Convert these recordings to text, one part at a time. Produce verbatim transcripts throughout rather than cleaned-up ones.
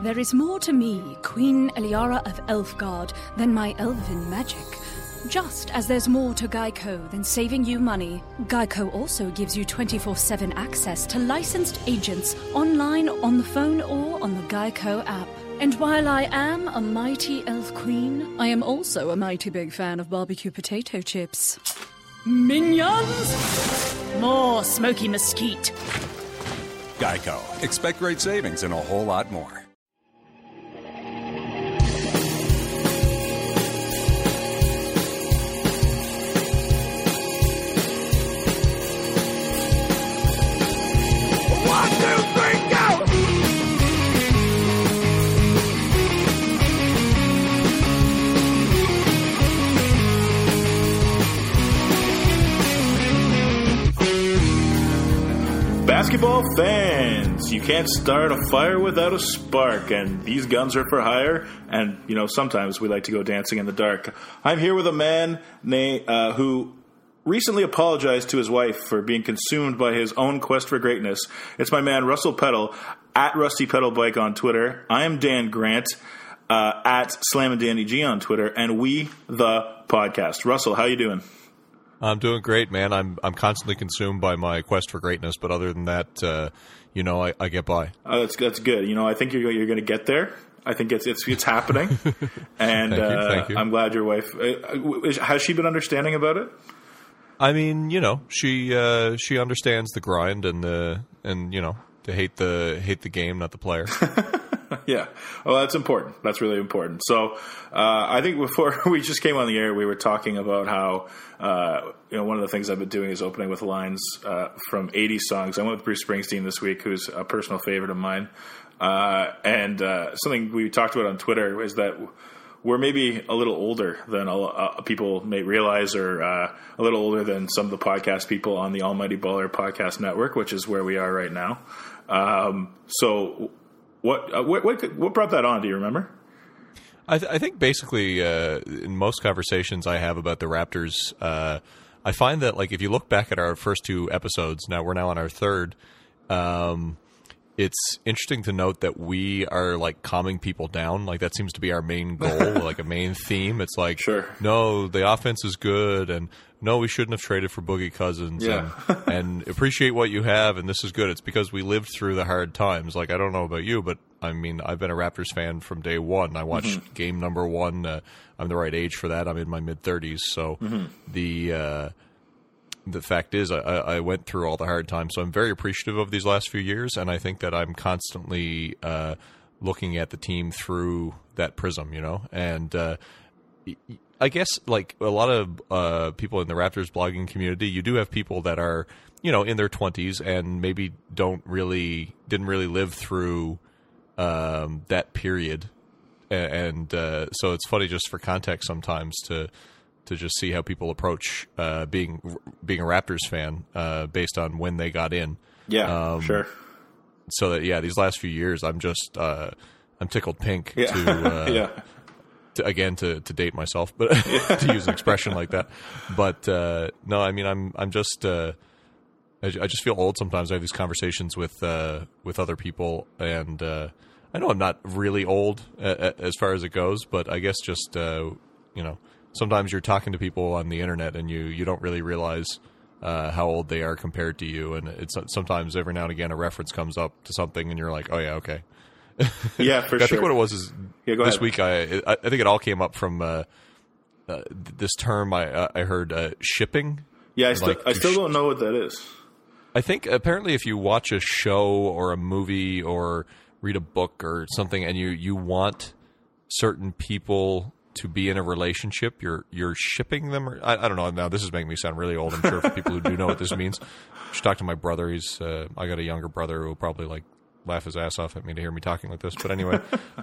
There is more to me, Queen Eliara of Elfgard, than my elven magic. Just as there's more to Geico than saving you money, Geico also gives you twenty-four seven access to licensed agents online, on the phone, or on the Geico app. And while I am a mighty elf queen, I am also a mighty big fan of barbecue potato chips. Minions! More smoky mesquite. Geico. Expect great savings and a whole lot more. One, two, three, go! Basketball fans, you can't start a fire without a spark, and these guns are for hire, and, you know, sometimes we like to go dancing in the dark. I'm here with a man na- uh, who recently apologized to his wife for being consumed by his own quest for greatness. It's my man, Russell Peddle, at Rusty Pedal Bike on Twitter. I am Dan Grant, uh, at Slam and Danny G on Twitter, and we, the podcast. Russell, how you doing? I'm doing great, man. I'm I'm constantly consumed by my quest for greatness, but other than that, uh, you know, I, I get by. Oh, that's that's good. You know, I think you're you're going to get there. I think it's it's it's happening, and Thank you, uh, thank you. I'm glad your wife uh, has she been understanding about it. I mean, you know, she uh, she understands the grind and the and you know to hate the hate the game, not the player. Yeah. Well, that's important. That's really important. So uh, I think before we just came on the air, we were talking about how, uh, you know, one of the things I've been doing is opening with lines uh, from eighties songs. I went with Bruce Springsteen this week, who's a personal favorite of mine. Uh, and uh, something we talked about on Twitter is that we're maybe a little older than uh, people may realize, or uh, a little older than some of the podcast people on the Almighty Baller Podcast Network, which is where we are right now. Um, so... What, uh, what what what brought that on? Do you remember? I, th- I think basically uh, in most conversations I have about the Raptors, uh, I find that like if you look back at our first two episodes, now we're now on our third. Um, it's interesting to note that we are like calming people down. Like that seems to be our main goal, like a main theme. It's like, sure. No, the offense is good, and no, we shouldn't have traded for Boogie Cousins, yeah. and, and appreciate what you have, and this is good. It's because we lived through the hard times. Like, I don't know about you, but I mean, I've been a Raptors fan from day one. I watched mm-hmm. game number one. Uh, I'm the right age for that. I'm in my mid-thirties, so mm-hmm. the uh, the fact is I, I went through all the hard times, so I'm very appreciative of these last few years, and I think that I'm constantly uh, looking at the team through that prism, you know, and uh, I guess like a lot of uh, people in the Raptors blogging community, you do have people that are, you know, in their twenties and maybe don't really, didn't really live through um, that period. And uh, so it's funny just for context sometimes to to just see how people approach uh, being being a Raptors fan uh, based on when they got in. Yeah, um, sure. So that, yeah, these last few years, I'm just, uh, I'm tickled pink yeah. to... Uh, yeah. To, again, to, to date myself, but to use an expression like that. But uh, no, I mean, I'm I'm just uh, I, I just feel old sometimes. I have these conversations with uh, with other people, and uh, I know I'm not really old a, a, as far as it goes, but I guess just uh, you know, sometimes you're talking to people on the internet, and you, you don't really realize uh, how old they are compared to you, and it's sometimes every now and again a reference comes up to something, and you're like, oh yeah, okay. Yeah, for I sure. I think what it was is yeah, this ahead. week. I I think it all came up from uh, uh, this term I uh, I heard uh, shipping. Yeah, I still like, I still don't know what that is. I think apparently if you watch a show or a movie or read a book or something, and you, you want certain people to be in a relationship, you're you're shipping them. Or, I, I don't know. Now this is making me sound really old. I'm sure for people who do know what this means. I should talk to my brother. He's uh, I got a younger brother who will probably like. laugh his ass off at me to hear me talking like this. But anyway,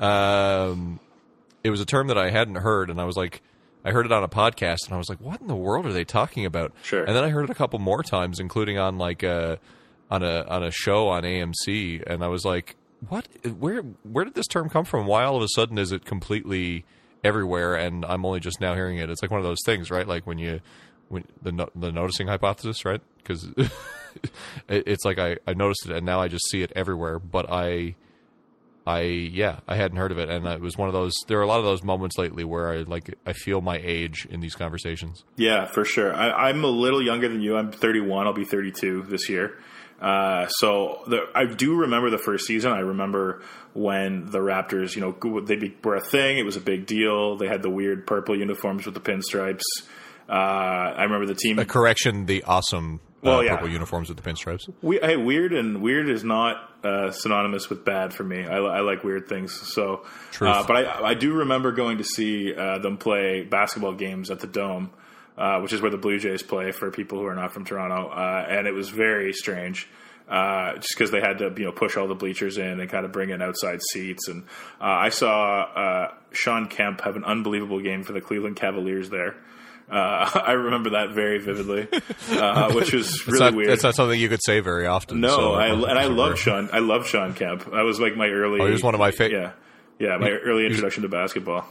um, it was a term that I hadn't heard, and I was like, I heard it on a podcast, and I was like, what in the world are they talking about? Sure. And then I heard it a couple more times, including on like a, on a on a show on A M C, and I was like, what? Where where did this term come from? Why all of a sudden is it completely everywhere, and I'm only just now hearing it? It's like one of those things, right? Like when you when the no, the noticing hypothesis, right? Because it's like I, I noticed it and now I just see it everywhere, but I I yeah, I hadn't heard of it, and it was one of those. There are a lot of those moments lately where I like I feel my age in these conversations. Yeah, for sure. I, I'm a little younger than you. I'm thirty-one. I'll be thirty-two this year. Uh, so the, I do remember the first season. I remember when the Raptors, you know, they were a thing. It was a big deal. They had the weird purple uniforms with the pinstripes. Uh, I remember the team. A correction: the awesome. Well, uh, yeah. Purple uniforms with the pinstripes. We, hey, weird and weird is not uh, synonymous with bad for me. I, I like weird things. So, uh, but I, I do remember going to see uh, them play basketball games at the Dome, uh, which is where the Blue Jays play for people who are not from Toronto, uh, and it was very strange. Uh, just because they had to, you know, push all the bleachers in and kind of bring in outside seats. And uh, I saw uh, Sean Kemp have an unbelievable game for the Cleveland Cavaliers there. Uh, I remember that very vividly, uh, which was really not, weird. It's not something you could say very often. No, so, I, and I love Sean. I love Sean Kemp. That was like my early. Oh, he was one of my favorite. Yeah, yeah, my early introduction to basketball.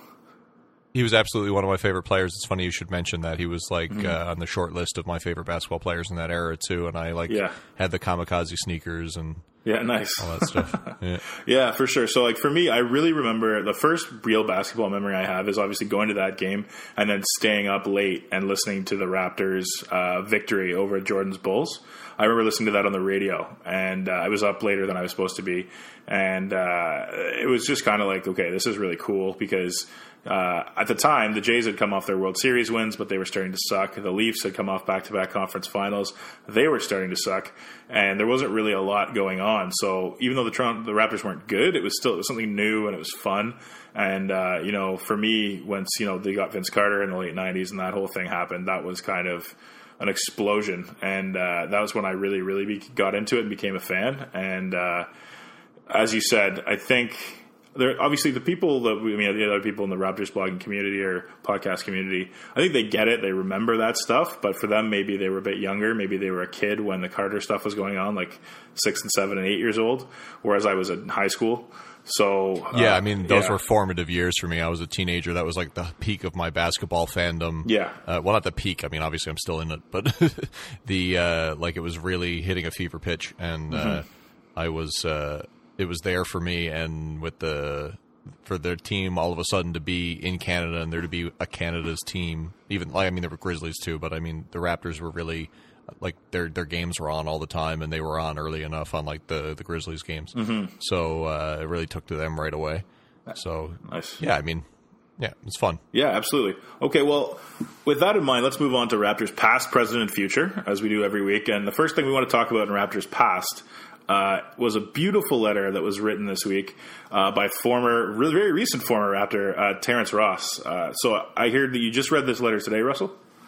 He was absolutely one of my favorite players. It's funny you should mention that. He was like Mm-hmm. uh, on the short list of my favorite basketball players in that era too. And I like Yeah. had the kamikaze sneakers and Yeah, nice. all that stuff. Yeah. Yeah, for sure. So, like, for me, I really remember the first real basketball memory I have is obviously going to that game and then staying up late and listening to the Raptors' uh, victory over Jordan's Bulls. I remember listening to that on the radio, and uh, I was up later than I was supposed to be. And uh, it was just kind of like, okay, this is really cool because uh, at the time, the Jays had come off their World Series wins, but they were starting to suck. The Leafs had come off back-to-back conference finals. They were starting to suck, and there wasn't really a lot going on. So even though the Toronto, the Raptors weren't good, it was still it was something new and it was fun. And, uh, you know, for me, once, you know, they got Vince Carter in the late nineties and that whole thing happened, that was kind of an explosion. And uh, that was when I really, really be- got into it and became a fan. And uh, as you said, I think there obviously the people that we, I mean, the other people in the Raptors blogging community or podcast community, I think they get it. They remember that stuff. But for them, maybe they were a bit younger. Maybe they were a kid when the Carter stuff was going on, like six and seven and eight years old, whereas I was in high school. So Yeah, uh, I mean, those yeah. were formative years for me. I was a teenager. That was like the peak of my basketball fandom. Yeah. Uh, well, not the peak. I mean, obviously I'm still in it, but the uh, like it was really hitting a fever pitch, and Mm-hmm. uh, I was uh, it was there for me. And with the for their team all of a sudden to be in Canada and there to be a Canada's team, even like I mean there were Grizzlies too, but I mean the Raptors were really. Like their their games were on all the time, and they were on early enough on like the, the Grizzlies games. Mm-hmm. So uh, it really took to them right away. So Nice. yeah, I mean, yeah, it's fun. Yeah, absolutely. Okay, well, with that in mind, let's move on to Raptors past, present, and future, as we do every week. And the first thing we want to talk about in Raptors past uh, was a beautiful letter that was written this week uh, by former, really very recent former Raptor, uh, Terrence Ross. Uh, so I heard that you just read this letter today, Russell?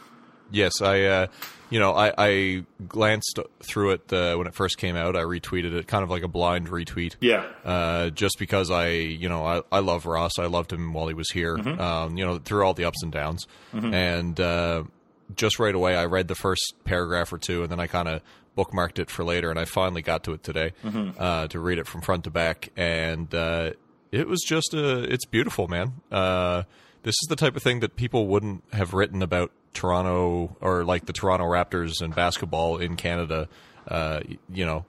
Yes, I, uh, you know, I, I glanced through it uh, when it first came out. I retweeted it, kind of like a blind retweet. Yeah. Uh, just because I, you know, I, I love Ross. I loved him while he was here. Mm-hmm. Um, you know, through all the ups and downs. Mm-hmm. And uh, just right away, I read the first paragraph or two, and then I kind of bookmarked it for later. And I finally got to it today mm-hmm. uh, to read it from front to back. And uh, it was just a, it's beautiful, man. Uh, this is the type of thing that people wouldn't have written about Toronto or like the Toronto Raptors and basketball in Canada, uh, you know,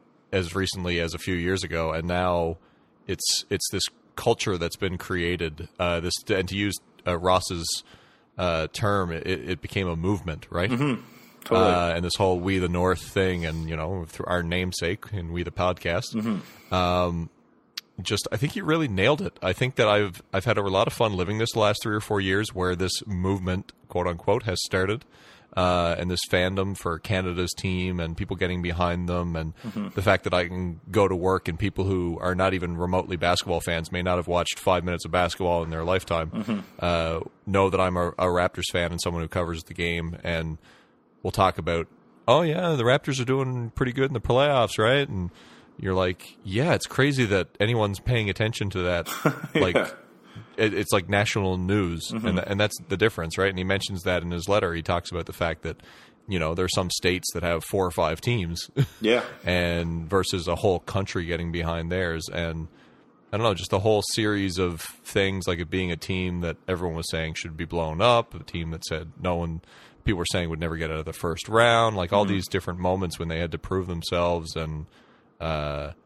as recently as a few years ago, and now it's it's this culture that's been created. Uh, this and to use uh, Ross's uh, term, it, it became a movement, right? Mm-hmm. Totally. Uh, and this whole "We the North" thing, and you know, through our namesake and "We the Podcast." Mm-hmm. Um, Just, I think you really nailed it. I think that I've I've had a lot of fun living this the last three or four years, where this movement, quote unquote, has started, uh, and this fandom for Canada's team and people getting behind them, and mm-hmm. the fact that I can go to work and people who are not even remotely basketball fans, may not have watched five minutes of basketball in their lifetime, mm-hmm. uh, know that I'm a, a Raptors fan and someone who covers the game, and we'll talk about, oh yeah, the Raptors are doing pretty good in the playoffs, right? And you're like, yeah, it's crazy that anyone's paying attention to that. yeah. Like, it, it's like national news, Mm-hmm. and th- and that's the difference, right? And he mentions that in his letter. He talks about the fact that, you know, there's some states that have four or five teams, Yeah. and versus a whole country getting behind theirs, and I don't know, just the whole series of things, like it being a team that everyone was saying should be blown up, a team that said no one, people were saying would never get out of the first round, like all mm-hmm. these different moments when they had to prove themselves, and. Uh,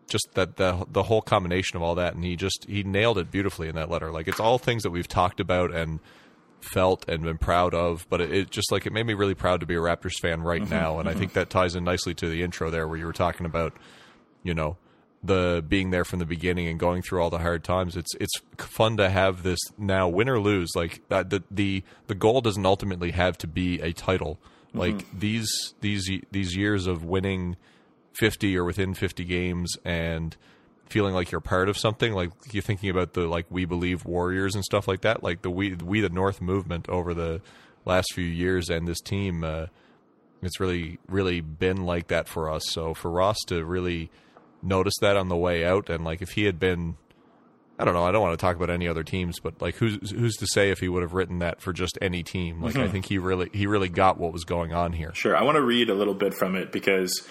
just that the the whole combination of all that, and he just he nailed it beautifully in that letter. Like, it's all things that we've talked about and felt and been proud of, but it, it just like it made me really proud to be a Raptors fan right mm-hmm, now, and mm-hmm. I think that ties in nicely to the intro there, where you were talking about, you know, the being there from the beginning and going through all the hard times. It's it's fun to have this now, win or lose. Like that, the the the goal doesn't ultimately have to be a title. Like mm-hmm. these these these years of winning fifty or within fifty games and feeling like you're part of something, like you're thinking about the like We Believe Warriors and stuff like that, like the We We the North movement over the last few years, and this team, uh, it's really really been like that for us. So for Ross to really notice that on the way out, and like if he had been, I don't know, I don't want to talk about any other teams, but like who's who's to say if he would have written that for just any team? Like mm-hmm. I think he really he really got what was going on here. Sure, I want to read a little bit from it because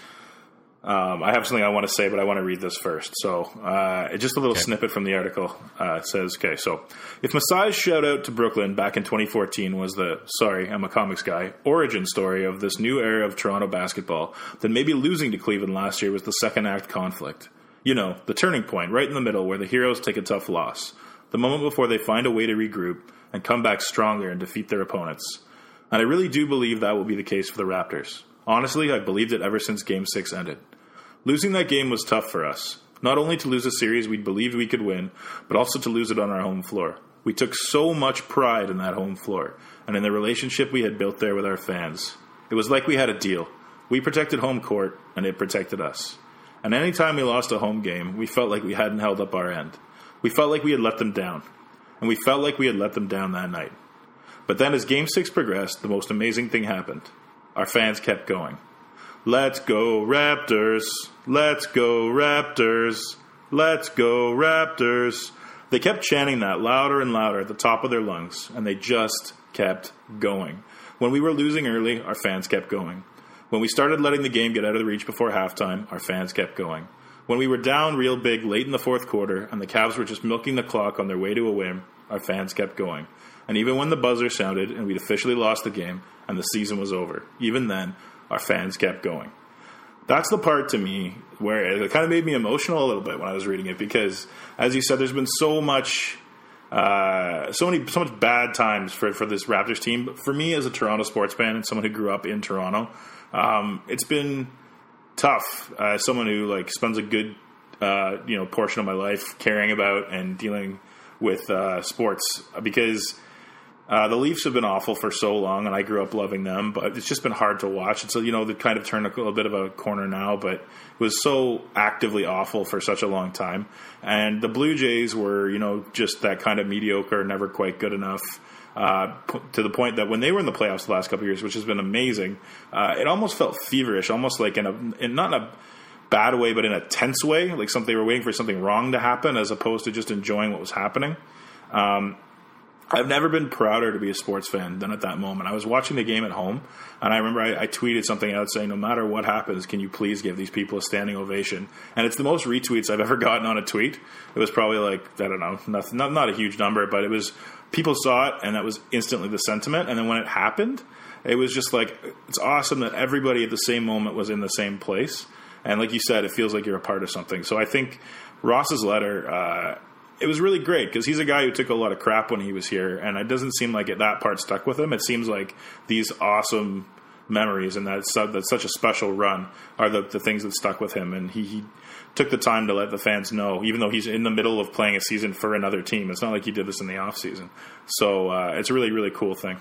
um, I have something I want to say, but I want to read this first. So uh, just a little okay. snippet from the article. Uh, it says, okay, so if Masai's shout out to Brooklyn back in twenty fourteen was the, sorry, I'm a comics guy, origin story of this new era of Toronto basketball, then maybe losing to Cleveland last year was the second act conflict. You know, the turning point, right in the middle, where the heroes take a tough loss. The moment before they find a way to regroup and come back stronger and defeat their opponents. And I really do believe that will be the case for the Raptors. Honestly, I've believed it ever since Game six ended. Losing that game was tough for us. Not only to lose a series we believed we could win, but also to lose it on our home floor. We took so much pride in that home floor, and in the relationship we had built there with our fans. It was like we had a deal. We protected home court, and it protected us. And any time we lost a home game, we felt like we hadn't held up our end. We felt like we had let them down. And we felt like we had let them down that night. But then as Game six progressed, the most amazing thing happened. Our fans kept going. Let's go Raptors, let's go Raptors, let's go Raptors. They kept chanting that louder and louder at the top of their lungs, and they just kept going. When we were losing early, our fans kept going. When we started letting the game get out of the reach before halftime, our fans kept going. When we were down real big late in the fourth quarter, and the Cavs were just milking the clock on their way to a win, our fans kept going. And even when the buzzer sounded and we'd officially lost the game and the season was over, even then, our fans kept going. That's the part to me where it kind of made me emotional a little bit when I was reading it, because, as you said, there's been so much, uh, so many, so much bad times for, for this Raptors team. But for me, as a Toronto sports fan and someone who grew up in Toronto, um, it's been tough. Uh, as someone who like spends a good, uh, you know, portion of my life caring about and dealing with uh, sports, because Uh, the Leafs have been awful for so long, and I grew up loving them, but it's just been hard to watch. And so, you know, they've kind of turned a little bit of a corner now, but it was so actively awful for such a long time. And the Blue Jays were, you know, just that kind of mediocre, never quite good enough, uh, to the point that when they were in the playoffs the last couple of years, which has been amazing, uh, it almost felt feverish, almost like in a, in, not in a bad way, but in a tense way, like something they were waiting for something wrong to happen as opposed to just enjoying what was happening. Um, I've never been prouder to be a sports fan than at that moment. I was watching the game at home, and I remember I, I tweeted something out saying, no matter what happens, can you please give these people a standing ovation? And it's the most retweets I've ever gotten on a tweet. It was probably like, I don't know, not, not, not a huge number, but it was, people saw it, and that was instantly the sentiment. And then when it happened, it was just like, it's awesome that everybody at the same moment was in the same place. And like you said, it feels like you're a part of something. So I think Ross's letter, uh, it was really great because he's a guy who took a lot of crap when he was here, and it doesn't seem like it, that part stuck with him. It seems like these awesome memories and that that's such a special run are the, the things that stuck with him, and he, he took the time to let the fans know, even though he's in the middle of playing a season for another team. It's not like he did this in the off season. So uh, it's a really, really cool thing.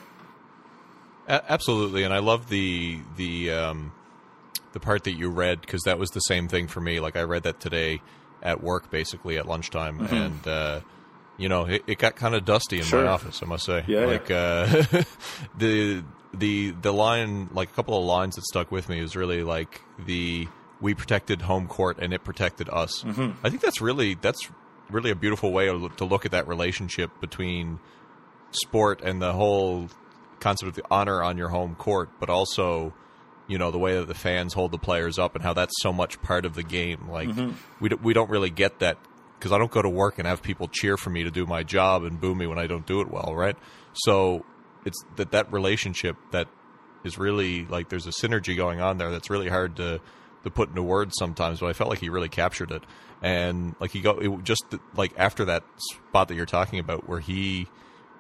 Absolutely, and I love the the um, the part that you read, because that was the same thing for me. Like, I read that today at work, basically at lunchtime, mm-hmm. and uh, you know, it, it got kind of dusty in sure. my office, I must say. Yeah, like yeah. Uh, the the the line, like a couple of lines that stuck with me was really like the we protected home court and it protected us. Mm-hmm. I think that's really that's really a beautiful way to look at that relationship between sport and the whole concept of the honor on your home court, but also, you know, the way that the fans hold the players up and how that's so much part of the game. Like, mm-hmm. we, we don't really get that, because I don't go to work and have people cheer for me to do my job and boo me when I don't do it well, right? So it's that that relationship that is really, like, there's a synergy going on there that's really hard to to put into words sometimes, but I felt like he really captured it. And like he go it just like after that spot that you're talking about, where he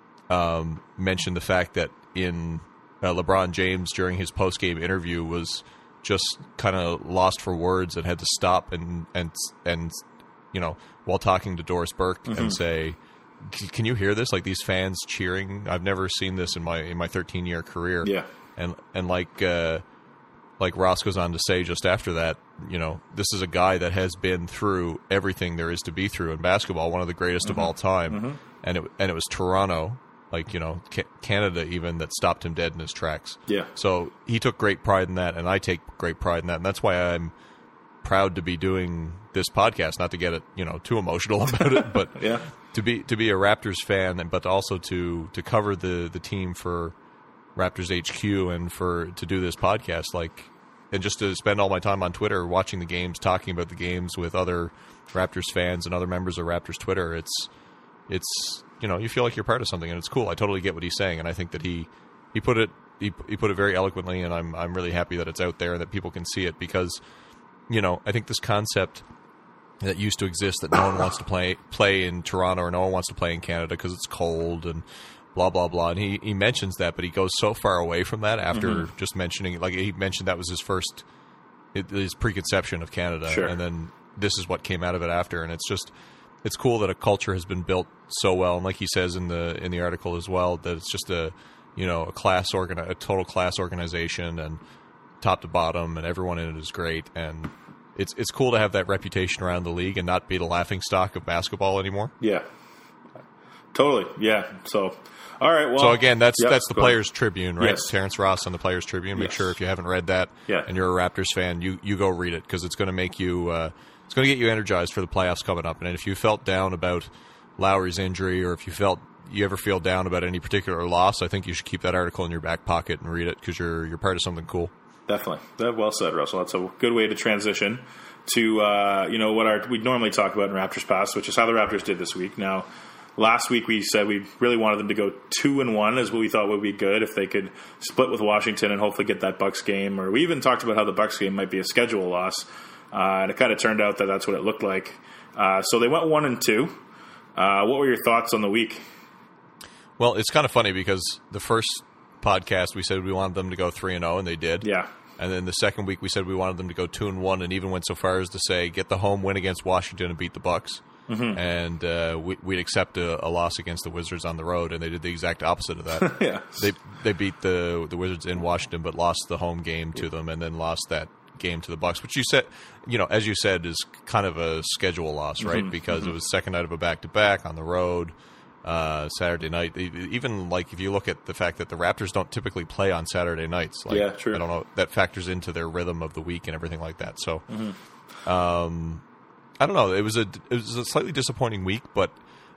um, mentioned the fact that in uh, LeBron James during his post game interview was just kind of lost for words and had to stop and and and you know, while talking to Doris Burke mm-hmm. and say, "Can you hear this? Like these fans cheering? I've never seen this in my in my thirteen year career." Yeah, and and like uh, like Ross goes on to say just after that, you know, this is a guy that has been through everything there is to be through in basketball, one of the greatest mm-hmm. of all time, mm-hmm. and it and it was Toronto. Like, you know, Canada even, that stopped him dead in his tracks. Yeah. So he took great pride in that, and I take great pride in that, and that's why I'm proud to be doing this podcast. Not to get it, you know, too emotional about it, but yeah. to be to be a Raptors fan, but also to to cover the the team for Raptors H Q and for to do this podcast, like, and just to spend all my time on Twitter watching the games, talking about the games with other Raptors fans and other members of Raptors Twitter. It's it's. You know, you feel like you're part of something, and it's cool. I totally get what he's saying, and I think that he, he put it he, he put it very eloquently, and I'm I'm really happy that it's out there and that people can see it, because, you know, I think this concept that used to exist that no one wants to play play in Toronto or no one wants to play in Canada because it's cold and blah blah blah, and he, he mentions that, but he goes so far away from that after mm-hmm. just mentioning, like he mentioned that was his first his preconception of Canada, sure. and then this is what came out of it after, and it's just. It's cool that a culture has been built so well, and like he says in the in the article as well, that it's just a you know a class organ a total class organization, and top to bottom, and everyone in it is great, and it's it's cool to have that reputation around the league and not be the laughing stock of basketball anymore. Yeah, totally. Yeah. So, all right. Well, so again, that's yep, that's the Players ahead. Tribune, right? Yes. Terrence Ross on the Players Tribune. Make yes. sure if you haven't read that, yeah. and you're a Raptors fan, you you go read it, because it's going to make you. Uh, It's going to get you energized for the playoffs coming up. And if you felt down about Lowry's injury, or if you felt you ever feel down about any particular loss, I think you should keep that article in your back pocket and read it, because you're you're part of something cool. Definitely. That well said, Russell. That's a good way to transition to uh, you know what our we normally talk about in Raptors Pass, which is how the Raptors did this week. Now, last week we said we really wanted them to go two and one, is what we thought would be good if they could split with Washington and hopefully get that Bucks game. Or we even talked about how the Bucks game might be a schedule loss. Uh, and it kind of turned out that that's what it looked like. Uh, so they went one and two. Uh, what were your thoughts on the week? Well, it's kind of funny, because the first podcast we said we wanted them to go three and zero, and they did. Yeah. And then the second week we said we wanted them to go two and one, and even went so far as to say get the home win against Washington and beat the Bucks. Mm-hmm. And uh, we, we'd accept a, a loss against the Wizards on the road, and they did the exact opposite of that. yeah. They they beat the the Wizards in Washington, but lost the home game to them, and then lost that game to the Bucks, which you said, you know, as you said, is kind of a schedule loss, right? Mm-hmm, because mm-hmm. it was second night of a back-to-back on the road, uh, Saturday night. Even like if you look at the fact that the Raptors don't typically play on Saturday nights, like, yeah, true. I don't know, that factors into their rhythm of the week and everything like that. So, mm-hmm. um, I don't know. It was a it was a slightly disappointing week, but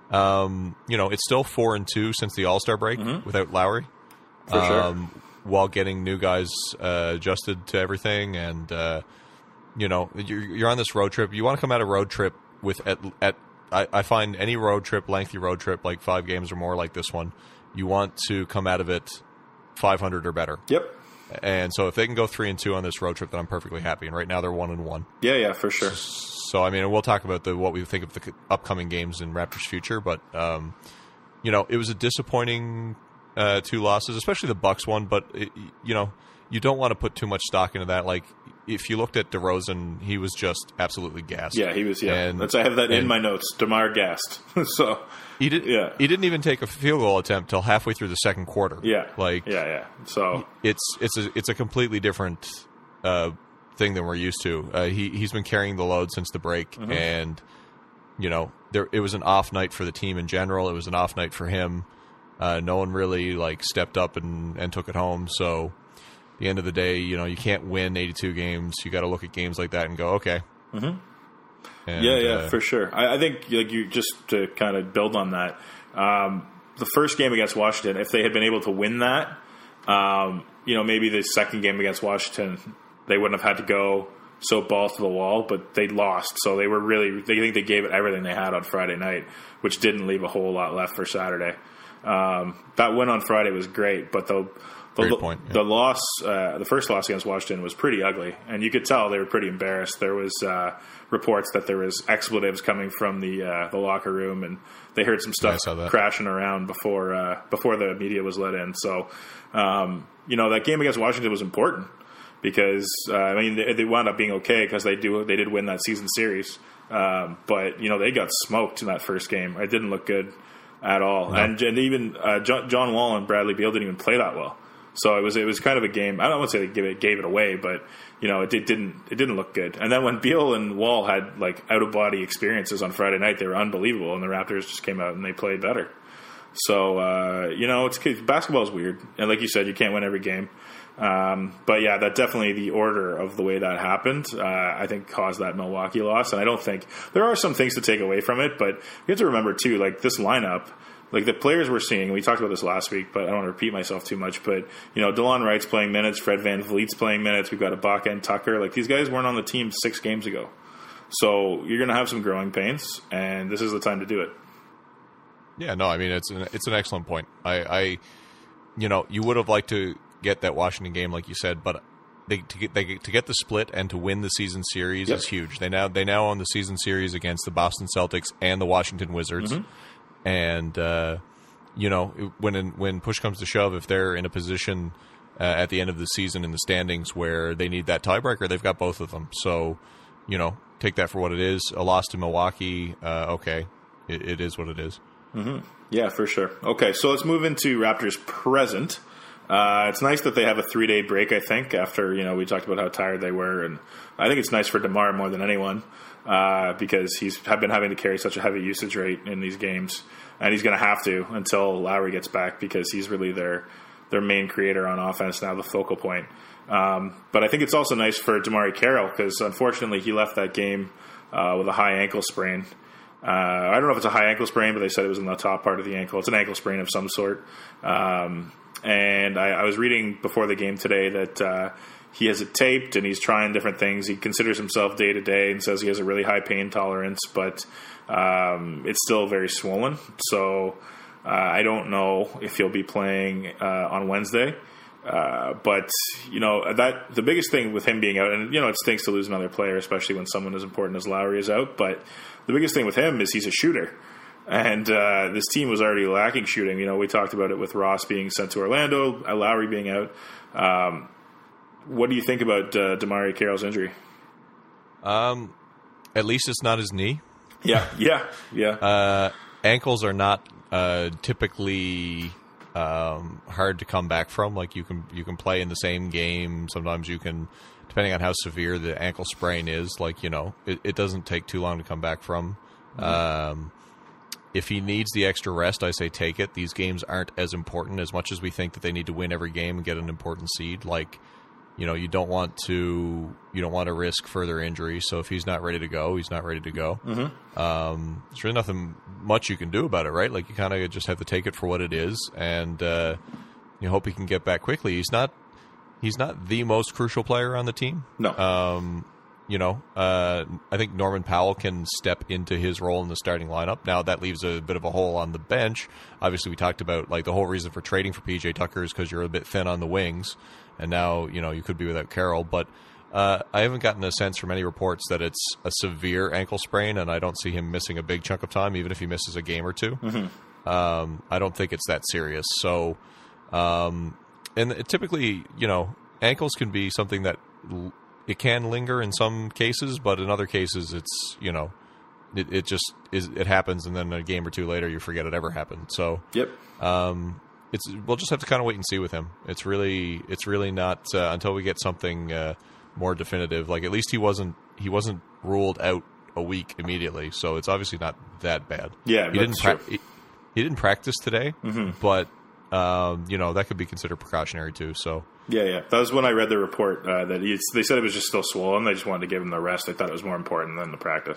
um, you know, it's still four and two since the All-Star break mm-hmm. without Lowry. For sure. Um, while getting new guys uh, adjusted to everything, and uh, you know, you're, you're on this road trip. You want to come out a road trip with at at I, I find any road trip, lengthy road trip, like five games or more, like this one, you want to come out of it five hundred or better. Yep. And so if they can go three and two on this road trip, then I'm perfectly happy. And right now they're one and one. Yeah, yeah, for sure. So I mean, we'll talk about the what we think of the upcoming games in Raptors' future, but um, you know, it was a disappointing. Uh, two losses, especially the Bucks one, but it, you know, you don't want to put too much stock into that. Like, if you looked at DeRozan, he was just absolutely gassed. Yeah, he was. Yeah, and, That's, I have that in my notes. DeMar gassed. so he did. Yeah, he didn't even take a field goal attempt till halfway through the second quarter. Yeah, like yeah, yeah. So it's it's a it's a completely different uh, thing than we're used to. Uh, he he's been carrying the load since the break, mm-hmm. and you know, there it was an off night for the team in general. It was an off night for him. Uh, no one really like stepped up and, and took it home. So at the end of the day, you know, you can't win eighty-two games. You got to look at games like that and go, okay. Mm-hmm. And, yeah, yeah, uh, for sure. I, I think like you just to kind of build on that. Um, the first game against Washington, if they had been able to win that, um, you know, maybe the second game against Washington, they wouldn't have had to go so balls to the wall. But they lost, so they were really. They think they gave it everything they had on Friday night, which didn't leave a whole lot left for Saturday. Um, that win on Friday was great, but the the, Great point, yeah. the loss, uh, the first loss against Washington was pretty ugly, and you could tell they were pretty embarrassed. There was uh, reports that there was expletives coming from the uh, the locker room, and they heard some stuff yeah, crashing around before uh, before the media was let in. So, um, you know, that game against Washington was important because uh, I mean they, they wound up being okay because they do they did win that season series, um, but you know they got smoked in that first game. It didn't look good at all, no. and, and even uh, John, John Wall and Bradley Beal didn't even play that well. So it was it was kind of a game. I don't want to say they gave it, gave it away, but you know it, it didn't it didn't look good. And then when Beal and Wall had like out of body experiences on Friday night, they were unbelievable, and the Raptors just came out and they played better. So uh, you know, it's basketball is weird, and like you said, you can't win every game. Um, but yeah, that definitely the order of the way that happened, uh, I think caused that Milwaukee loss. And I don't think there are some things to take away from it, but you have to remember too, like this lineup. Like the players we're seeing, we talked about this last week, but I don't want to repeat myself too much. But, you know, DeLon Wright's playing minutes, Fred VanVleet's playing minutes, we've got Ibaka and Tucker. Like these guys weren't on the team six games ago. So you're going to have some growing pains, and this is the time to do it. Yeah, no, I mean, it's an, it's an excellent point. I, I, you know, you would have liked to get that Washington game, like you said, but they, to get they, to get the split and to win the season series yep. is huge. They now they now own the season series against the Boston Celtics and the Washington Wizards. Mm-hmm. And, uh, you know, when in, when push comes to shove, if they're in a position uh, at the end of the season in the standings where they need that tiebreaker, they've got both of them. So, you know, take that for what it is. A loss to Milwaukee, uh, okay, it, it is what it is. Mm-hmm. Yeah, for sure. Okay, so let's move into Raptors present. Uh, it's nice that they have a three-day break, I think, after, you know, we talked about how tired they were. And I think it's nice for DeMar more than anyone. Uh, because he's have been having to carry such a heavy usage rate in these games, and he's going to have to until Lowry gets back because he's really their their main creator on offense now, the focal point. Um, but I think it's also nice for DeMarre Carroll because unfortunately he left that game uh, with a high ankle sprain. Uh, I don't know if it's a high ankle sprain, but they said it was in the top part of the ankle. It's an ankle sprain of some sort. Um, and I, I was reading before the game today that uh, he has it taped and he's trying different things. He considers himself day to day and says he has a really high pain tolerance, but um, it's still very swollen. So uh, I don't know if he'll be playing uh, on Wednesday. Uh, but you know that the biggest thing with him being out, and you know it stinks to lose another player, especially when someone as important as Lowry is out. But the biggest thing with him is he's a shooter, and uh, this team was already lacking shooting. You know, we talked about it with Ross being sent to Orlando, uh, Lowry being out. Um, What do you think about uh, DeMarre Carroll's injury? Um, at least it's not his knee. Yeah, yeah, yeah. Uh, ankles are not uh, typically um, hard to come back from. Like you can you can play in the same game. Sometimes you can, depending on how severe the ankle sprain is. Like you know, it, it doesn't take too long to come back from. Mm-hmm. Um, if he needs the extra rest, I say take it. These games aren't as important as much as we think that they need to win every game and get an important seed. Like. You know, you don't want to you don't want to risk further injury. So if he's not ready to go, he's not ready to go. Mm-hmm. Um, there's really nothing much you can do about it, right? Like you kind of just have to take it for what it is, and uh, you hope he can get back quickly. He's not he's not the most crucial player on the team. No. Um, you know, uh, I think Norman Powell can step into his role in the starting lineup. Now that leaves a bit of a hole on the bench. Obviously, we talked about like the whole reason for trading for P J Tucker is because you're a bit thin on the wings. And now, you know, you could be without Carroll. But uh, I haven't gotten a sense from any reports that it's a severe ankle sprain, and I don't see him missing a big chunk of time, even if he misses a game or two. Mm-hmm. Um, I don't think it's that serious. So, um, and it typically, you know, ankles can be something that l- it can linger in some cases, but in other cases, it's, you know, it, it just is, it happens, and then a game or two later, you forget it ever happened. So, yep. Um, It's we'll just have to kind of wait and see with him. It's really it's really not uh, until we get something uh, more definitive. Like at least he wasn't he wasn't ruled out a week immediately, so it's obviously not that bad. Yeah, he didn't pra- he, he didn't practice today, mm-hmm. but um, you know that could be considered precautionary too. So yeah, yeah, that was when I read the report uh, that he, they said it was just still swollen. They just wanted to give him the rest. They thought it was more important than the practice.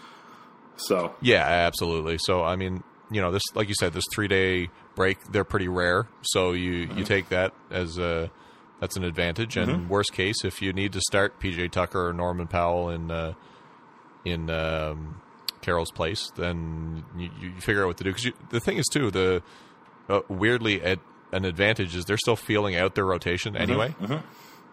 So yeah, absolutely. So I mean, you know, this like you said, this three day break, they're pretty rare, so you, mm-hmm. you take that as a that's an advantage. And mm-hmm. worst case, if you need to start P J Tucker or Norman Powell in uh, in um, Carroll's place, then you, you figure out what to do. Because the thing is too, the uh, weirdly at an advantage is they're still feeling out their rotation mm-hmm, anyway. Mm-hmm.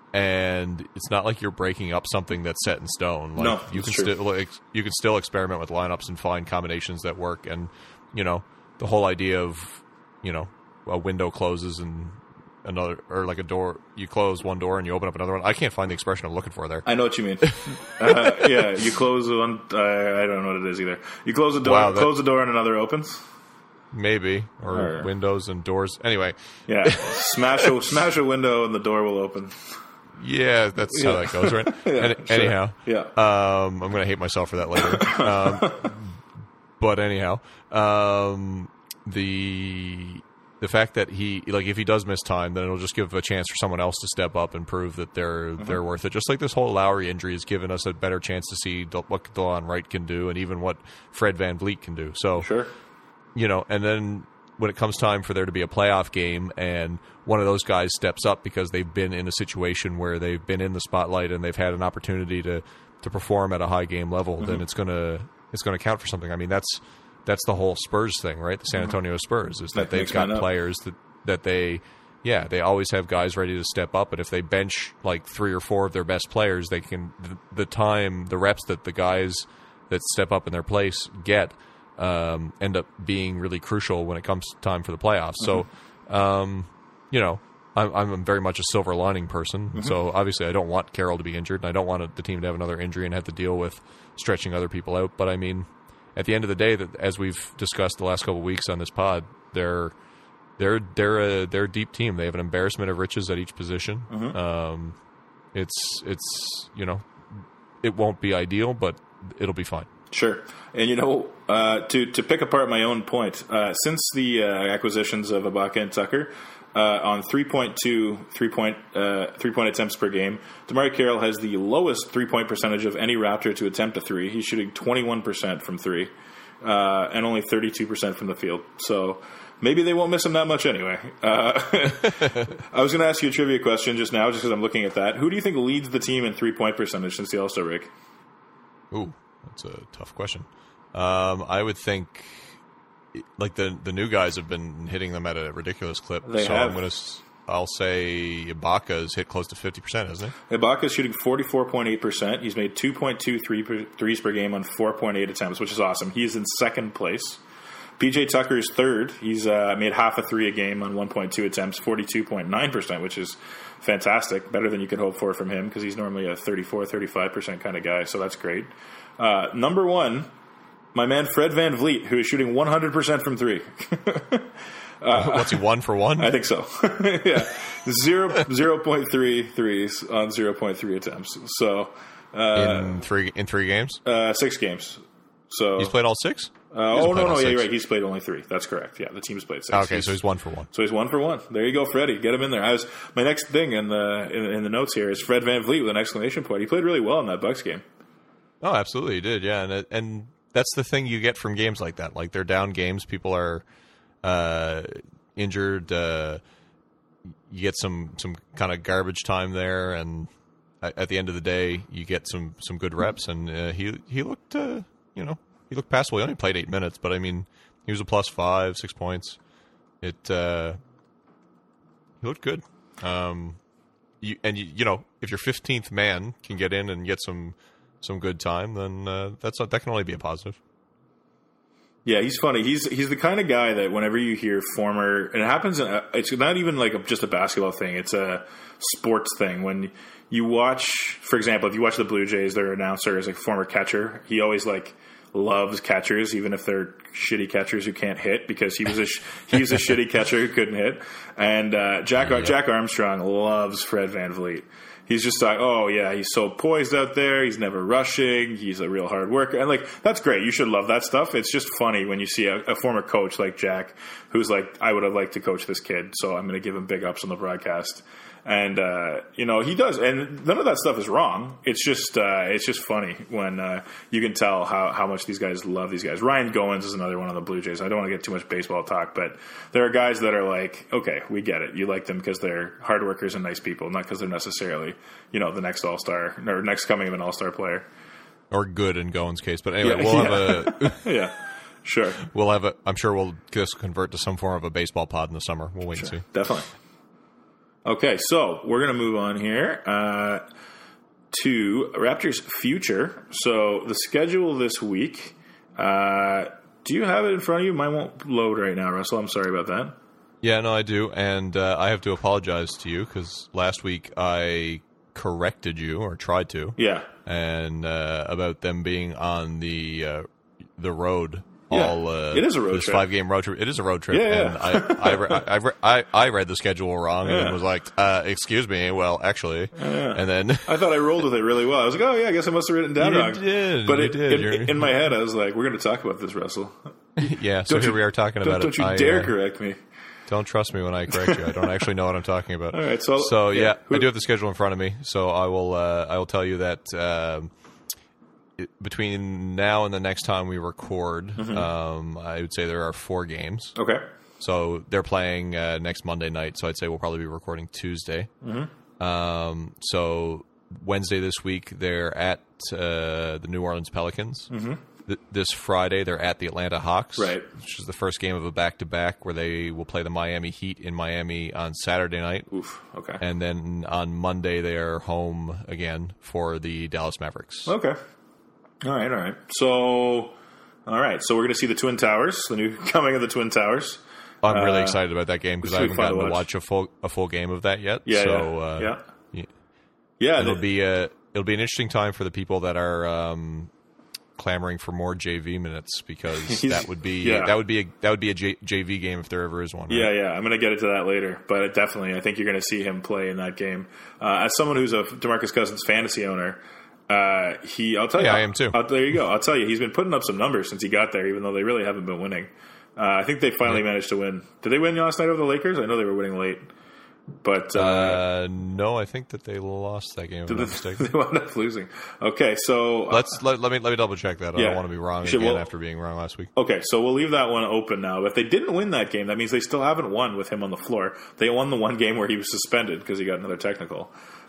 And it's not like you're breaking up something that's set in stone. Like no, you can true. still like, you can still experiment with lineups and find combinations that work. And you know, the whole idea of, you know, a window closes and another, or like a door, you close one door and you open up another one. I can't find the expression I'm looking for there. I know what you mean. uh, yeah, you close one. Uh, I don't know what it is either. You close the door, Wow, that, close the door, and another opens. Maybe, or, or windows and doors. Anyway, yeah, smash a smash a window and the door will open. Yeah, that's yeah. how that goes, right? yeah, Any, sure. Anyhow, yeah, um, I'm going to hate myself for that later. um, but anyhow, um, the the fact that he, like, if he does miss time, then it'll just give a chance for someone else to step up and prove that they're mm-hmm. they're worth it. Just like this whole Lowry injury has given us a better chance to see what DeLon Wright can do and even what Fred VanVleet can do. So, sure. You know, and then when it comes time for there to be a playoff game and one of those guys steps up because they've been in a situation where they've been in the spotlight and they've had an opportunity to, to perform at a high game level, mm-hmm. then it's gonna it's gonna count for something. I mean, that's that's the whole Spurs thing, right? The San Antonio Spurs is that, that they've got players that that they yeah they always have guys ready to step up, and if they bench like three or four of their best players, they can the, the time the reps that the guys that step up in their place get. Um, end up being really crucial when it comes time for the playoffs. Mm-hmm. So, um, you know, I'm, I'm very much a silver lining person. Mm-hmm. So obviously, I don't want Carroll to be injured, and I don't want the team to have another injury and have to deal with stretching other people out. But I mean, at the end of the day, that as we've discussed the last couple of weeks on this pod, they're they're they're a they're a deep team. They have an embarrassment of riches at each position. Mm-hmm. Um, it's it's you know, it won't be ideal, but it'll be fine. Sure. And, you know, uh, to, to pick apart my own point, uh, since the uh, acquisitions of Ibaka and Tucker, uh, on three point two three-point uh, three-point attempts per game, DeMarre Carroll has the lowest three-point percentage of any Raptor to attempt a three. He's shooting twenty-one percent from three uh, and only thirty-two percent from the field. So maybe they won't miss him that much anyway. Uh, I was going to ask you a trivia question just now, just because I'm looking at that. Who do you think leads the team in three-point percentage since the All-Star break? Ooh. That's a tough question. Um, I would think, like the the new guys have been hitting them at a ridiculous clip. They so have. I'm gonna, I'll say Ibaka's hit close to fifty percent, hasn't he? Ibaka's shooting forty-four point eight percent. He's made two point two three per, threes per game on four point eight attempts, which is awesome. He's in second place. P J Tucker is third. He's uh, made half a three a game on one point two attempts, forty-two point nine percent, which is fantastic. Better than you could hope for from him because he's normally a thirty-four, thirty-five percent kind of guy, so that's great. Uh, number one, my man Fred VanVleet, who is shooting one hundred percent from three. uh, What's he, one for one? I think so. yeah. Zero, zero point three threes on zero point three attempts. So uh, In three in three games? Uh, six games. So He's played all six? Uh, oh, no, no, yeah, you're right. He's played only three. That's correct. Yeah, the team's played six. Okay, he's, so he's one for one. So he's one for one. There you go, Freddie. Get him in there. I was My next thing in the in, in the notes here is Fred VanVleet with an exclamation point. He played really well in that Bucks game. Oh, absolutely, he did. Yeah, and and that's the thing you get from games like that. Like they're down games, people are uh, injured. Uh, you get some some kind of garbage time there, and at, at the end of the day, you get some some good reps. And uh, he he looked, uh, you know, he looked passable. He only played eight minutes, but I mean, he was a plus five, six points. It uh, he looked good. Um, you, and you, you know, if your fifteenth man can get in and get some. some good time, then uh, that's that can only be a positive. Yeah, he's funny. He's he's the kind of guy that whenever you hear former, and it happens, in a, it's not even like a, just a basketball thing. It's a sports thing. When you watch, for example, if you watch the Blue Jays, their announcer is a former catcher. He always like loves catchers, even if they're shitty catchers who can't hit, because he was a he was a shitty catcher who couldn't hit. And uh, Jack yeah. Jack Armstrong loves Fred VanVleet. He's just like, oh, yeah, he's so poised out there. He's never rushing. He's a real hard worker. And, like, that's great. You should love that stuff. It's just funny when you see a, a former coach like Jack who's like, I would have liked to coach this kid, so I'm going to give him big ups on the broadcast. And, uh, you know, he does. And none of that stuff is wrong. It's just uh, it's just funny when uh, you can tell how, how much these guys love these guys. Ryan Goins is another one on the Blue Jays. I don't want to get too much baseball talk, but there are guys that are like, okay, we get it. You like them because they're hard workers and nice people, not because they're necessarily, you know, the next all-star or next coming of an all-star player. Or good in Goins' case. But anyway, yeah, we'll yeah. have a... yeah. Sure. We'll have a. I'm sure we'll just convert to some form of a baseball pod in the summer. We'll wait Sure. and see. Definitely. Okay, so we're going to move on here uh, to Raptors' future. So the schedule this week, uh, do you have it in front of you? Mine won't load right now, Russell. I'm sorry about that. Yeah, no, I do. And uh, I have to apologize to you because last week I corrected you, or tried to. Yeah. And uh, about them being on the uh, the road. Yeah, all, uh, it is a road this trip. five game road trip. It is a road trip. Yeah, yeah. And I, I, re- I, re- I, I read the schedule wrong Yeah. and was like, uh, excuse me, well, actually. Yeah. And then I thought I rolled with it really well. I was like, oh, yeah, I guess I must have written it down You wrong. did, But you it, did. in, You're- in my head, I was like, we're going to talk about this, Russell. yeah, so Don't here you- we are talking Don't, about don't it. you I, dare uh, correct me. Don't trust me when I correct you. I don't actually know what I'm talking about. All right, so- so yeah, yeah, who- I do have the schedule in front of me. So I will uh, I will tell you that um, it- between now and the next time we record, Mm-hmm. um, I would say there are four games. Okay. So they're playing uh, next Monday night. So I'd say we'll probably be recording Tuesday. Mm-hmm. Um, so Wednesday this week they're at uh, the New Orleans Pelicans. Mm-hmm. Th- this Friday they're at the Atlanta Hawks, Right. which is the first game of a back-to-back where they will play the Miami Heat in Miami on Saturday night. Oof. Okay. And then on Monday they are home again for the Dallas Mavericks. Okay. All right, all right. So, all right. So we're going to see the Twin Towers, the new coming of the Twin Towers. I'm really Uh, excited about that game because this I will be haven't fun to gotten to watch. watch a full a full game of that yet. Yeah, so, yeah, uh, yeah. yeah. Yeah, It'll the- be a it'll be an interesting time for the people that are um, clamoring for more J V minutes because that would be yeah. that would be a, that would be a J, JV game if there ever is one. Right? Yeah, yeah. I'm going to get into that later, but it definitely, I think you're going to see him play in that game. Uh, as someone who's a DeMarcus Cousins fantasy owner, uh, he, I'll tell you, Yeah, I am too. I'll, there you go. I'll tell you, he's been putting up some numbers since he got there, even though they really haven't been winning. Uh, I think they finally Yeah. managed to win. Did they win last night over the Lakers? I know they were winning late, but uh, Uh, no, I think that they lost that game. If I'm not mistaken. they wound up losing. Okay, so uh, Let's let, let me let me double check that. I Yeah. don't want to be wrong Should- again well- after after being wrong last week. Okay, so we'll leave that one open now. If they didn't win that game, that means they still haven't won with him on the floor. They won the one game where he was suspended because he got another technical.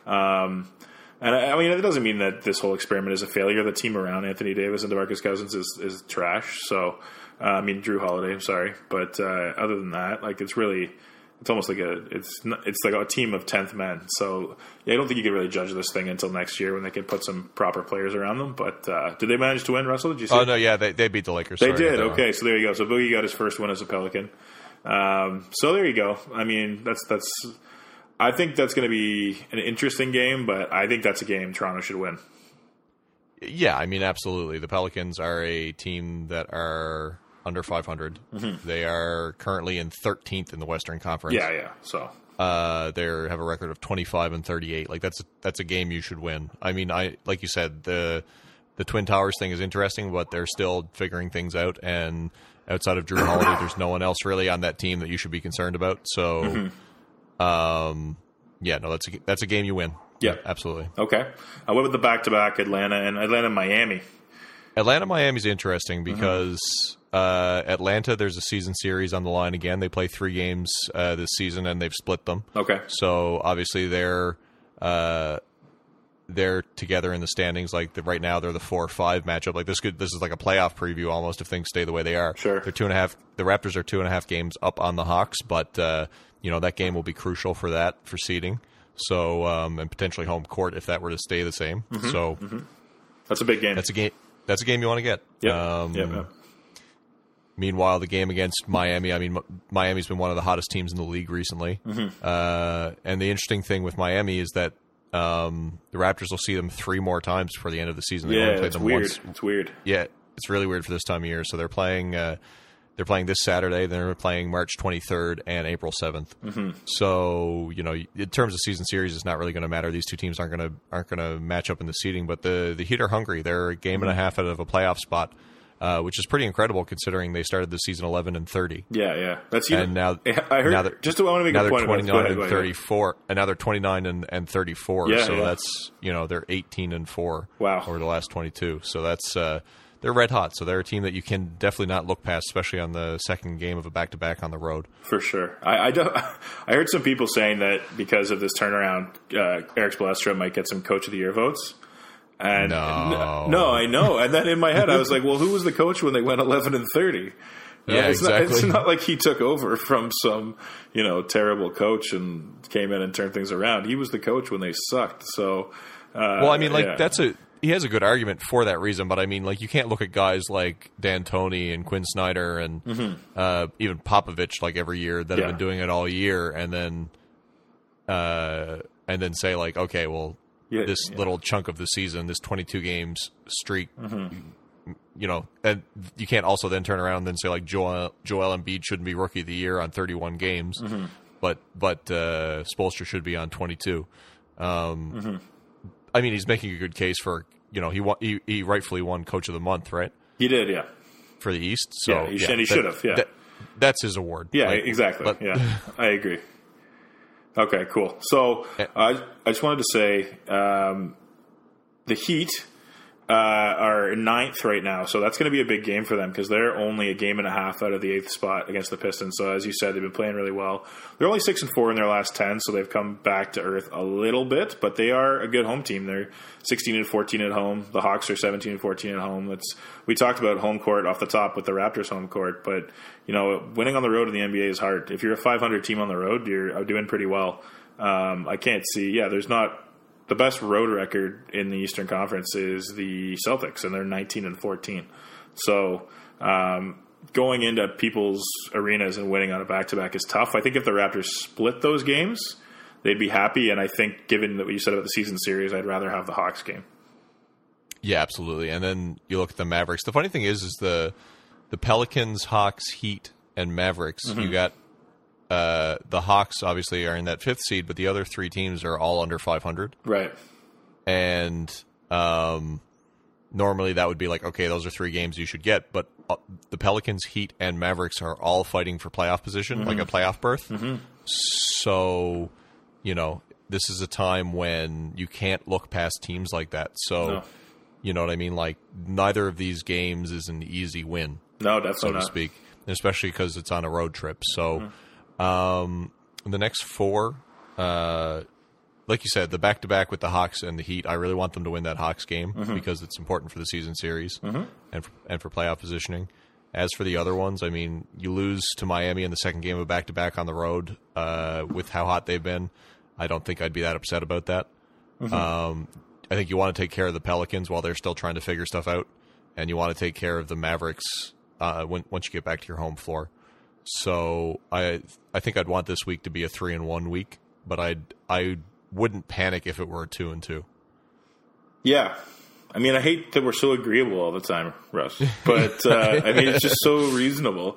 Um, and I, I mean, it doesn't mean that this whole experiment is a failure. The team around Anthony Davis and DeMarcus Cousins is, is trash. So, uh, I mean, Drew Holiday, I'm sorry. But uh, other than that, like, it's really... It's almost like a it's not, it's like a team of tenth men. So yeah, I don't think you can really judge this thing until next year when they can put some proper players around them. But uh, did they manage to win, Russell? Did you see? Oh no, yeah, they they beat the Lakers. They Sorry, I did. got that wrong. Okay, so there you go. So Boogie got his first win as a Pelican. Um, so there you go. I mean, that's that's. I think that's going to be an interesting game, but I think that's a game Toronto should win. Yeah, I mean, absolutely. The Pelicans are a team that are under five hundred. Mm-hmm. They are currently in thirteenth in the Western Conference. Yeah, yeah. So Uh, they have a record of twenty-five and thirty-eight. Like that's that's a game you should win. I mean, I like you said the the Twin Towers thing is interesting, but they're still figuring things out. And outside of Drew Holiday, there's no one else really on that team that you should be concerned about. So, Mm-hmm. um, yeah, no, that's a that's a game you win. Yeah. absolutely. okay. Uh, what about the back-to-back Atlanta and Atlanta Miami? Atlanta Miami's interesting Mm-hmm. because uh, Atlanta, there's a season series on the line again. They play three games uh, this season and they've split them. Okay. So obviously they're uh, they're together in the standings. Like the, right now, they're the four or five matchup. Like this could this is like a playoff preview almost if things stay the way they are. Sure. They're two and a half. The Raptors are two and a half games up on the Hawks, but uh, you know that game will be crucial for that for seeding. So um, and potentially home court if that were to stay the same. Mm-hmm. So That's a big game. that's a game. That's a game you want to get. Yeah. Um, yeah, yeah. Meanwhile, the game against Miami, I mean, M- Miami's been one of the hottest teams in the league recently. Mm-hmm. Uh, and the interesting thing with Miami is that um, the Raptors will see them three more times before the end of the season. They Yeah, only played it's them weird. once. It's weird. Yeah, it's really weird for this time of year. So they're playing. Uh, they're playing this Saturday. Then they're playing March twenty-third and April seventh. Mm-hmm. So you know, in terms of season series, it's not really going to matter. These two teams aren't going to aren't going to match up in the seeding. But the the Heat are hungry. They're a game Mm-hmm. and a half out of a playoff spot. Uh, which is pretty incredible considering they started the season eleven and thirty. Yeah, yeah. That's you. And now, I heard. now they're, just to, I want to make now a they're point about this. Go twenty-nine ahead, go and ahead. thirty-four, and now they're twenty-nine and, and thirty-four. Yeah, so yeah. that's you know they're eighteen and four. Wow. Over the last twenty-two. So that's uh, they're red hot. So they're a team that you can definitely not look past, especially on the second game of a back-to-back on the road. For sure. I I, don't, I heard some people saying that because of this turnaround, uh, Eric Spoelstra might get some Coach of the Year votes. And no. n- no, I know. And then in my head, I was like, well, who was the coach when they went eleven and thirty? Yeah, it's exactly. Not, it's not like he took over from some, you know, terrible coach and came in and turned things around. He was the coach when they sucked. So, uh, well, I mean, like yeah. that's a he has a good argument for that reason, but I mean, like you can't look at guys like D'Antoni and Quinn Snyder and mm-hmm. uh, even Popovich like every year that Yeah. have been doing it all year, and then uh, and then say like, okay, well, Yeah, this yeah. little chunk of the season, this twenty-two games streak. Mm-hmm. You know, and you can't also then turn around and then say like Joel Joel Embiid shouldn't be rookie of the year on thirty-one games, Mm-hmm. but but uh, Spoelstra should be on twenty-two. Um, Mm-hmm. I mean, he's making a good case for you know he won, he he rightfully won Coach of the Month, right, He did, yeah. for the East. So Yeah, he sh- and he that- should have, yeah. that- that's his award. Yeah, Like, exactly. but- yeah, I agree. Okay, cool. So Yeah. I I just wanted to say um, the Heat uh, are ninth right now, so that's going to be a big game for them because they're only a game and a half out of the eighth spot against the Pistons. So as you said, they've been playing really well. They're only six and four in their last ten, so they've come back to earth a little bit. But they are a good home team. They're sixteen and fourteen at home. The Hawks are seventeen and fourteen at home. It's we talked about home court off the top with the Raptors home court, but you know winning on the road in the N B A is hard. If you're a five hundred team on the road, you're doing pretty well. Um, I can't see. Yeah, there's not. The best road record in the Eastern Conference is the Celtics, and they're nineteen and fourteen. So um, going into people's arenas and winning on a back-to-back is tough. I think if the Raptors split those games, they'd be happy. And I think, given what you said about the season series, I'd rather have the Hawks game. Yeah, absolutely. And then you look at the Mavericks. The funny thing is, is the the Pelicans, Hawks, Heat, and Mavericks. Mm-hmm. You got uh, the Hawks. Obviously, are in that fifth seed, but the other three teams are all under five hundred. Right. And um, normally that would be like, okay, those are three games you should get. But uh, the Pelicans, Heat, and Mavericks are all fighting for playoff position, Mm-hmm. like a playoff berth. Mm-hmm. So, you know, this is a time when you can't look past teams like that. So, No. you know what I mean? Like, neither of these games is an easy win, No, definitely so to not. speak, especially because it's on a road trip. So, Mm-hmm. um, the next four, uh, like you said, the back-to-back with the Hawks and the Heat, I really want them to win that Hawks game Mm-hmm. because it's important for the season series and for, and for playoff positioning. As for the other ones, I mean, you lose to Miami in the second game of back-to-back on the road uh, with how hot they've been. I don't think I'd be that upset about that. Mm-hmm. Um, I think you want to take care of the Pelicans while they're still trying to figure stuff out, and you want to take care of the Mavericks uh, when, once you get back to your home floor. So I I think I'd want this week to be a three and one week, but I'd I wouldn't panic if it were a two and two. Yeah. I mean, I hate that we're so agreeable all the time, Russ. But, uh, I mean, it's just so reasonable.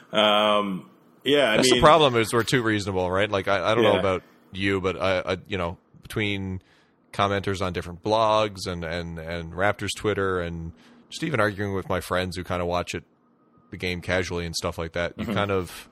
Um, yeah, I That's mean... the problem is we're too reasonable, right? Like, I, I don't know Yeah. about you, but, I, I you know, between commenters on different blogs and, and, and Raptors Twitter and just even arguing with my friends who kind of watch it, the game casually and stuff like that, you Mm-hmm. kind of...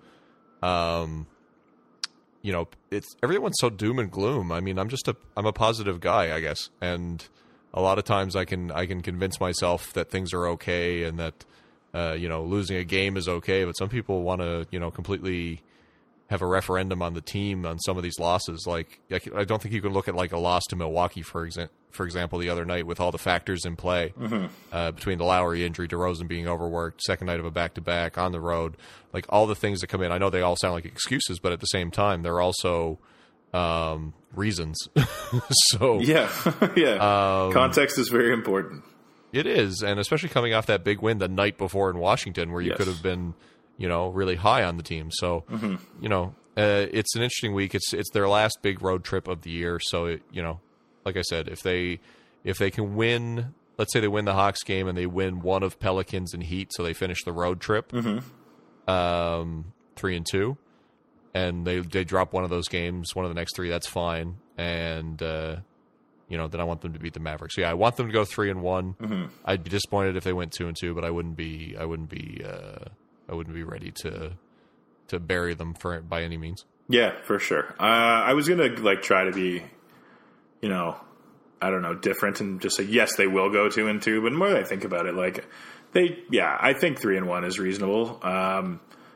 um. You know, it's everyone's so doom and gloom. I mean, I'm just a I'm a positive guy, I guess, and a lot of times I can I can convince myself that things are okay and that uh, you know losing a game is okay. But some people want to you know completely have a referendum on the team on some of these losses. Like I c- I don't think you can look at like a loss to Milwaukee, for example, for example, the other night with all the factors in play Mm-hmm. uh, between the Lowry injury, DeRozan being overworked, second night of a back-to-back on the road, like all the things that come in. I know they all sound like excuses, but at the same time, they're also um, reasons. so Yeah, yeah. Um, Context is very important. it is, and especially coming off that big win the night before in Washington, where you Yes. could have been, you know, really high on the team. So, Mm-hmm. you know, uh, it's an interesting week. It's it's their last big road trip of the year. So, it, you know, like I said, if they if they can win, let's say they win the Hawks game and they win one of Pelicans and Heat, so they finish the road trip, Mm-hmm. um, three and two, and they they drop one of those games, one of the next three. That's fine, and uh, you know, then I want them to beat the Mavericks. So yeah, I want them to go three and one. Mm-hmm. I'd be disappointed if they went two and two, but I wouldn't be. I wouldn't be. Uh, I wouldn't be ready to to bury them for by any means. Yeah, for sure. Uh, I was gonna like try to be, you know, I don't know, different and just say yes, they will go two and two. But the more I think about it, like they, yeah, I think three and one is reasonable. Um,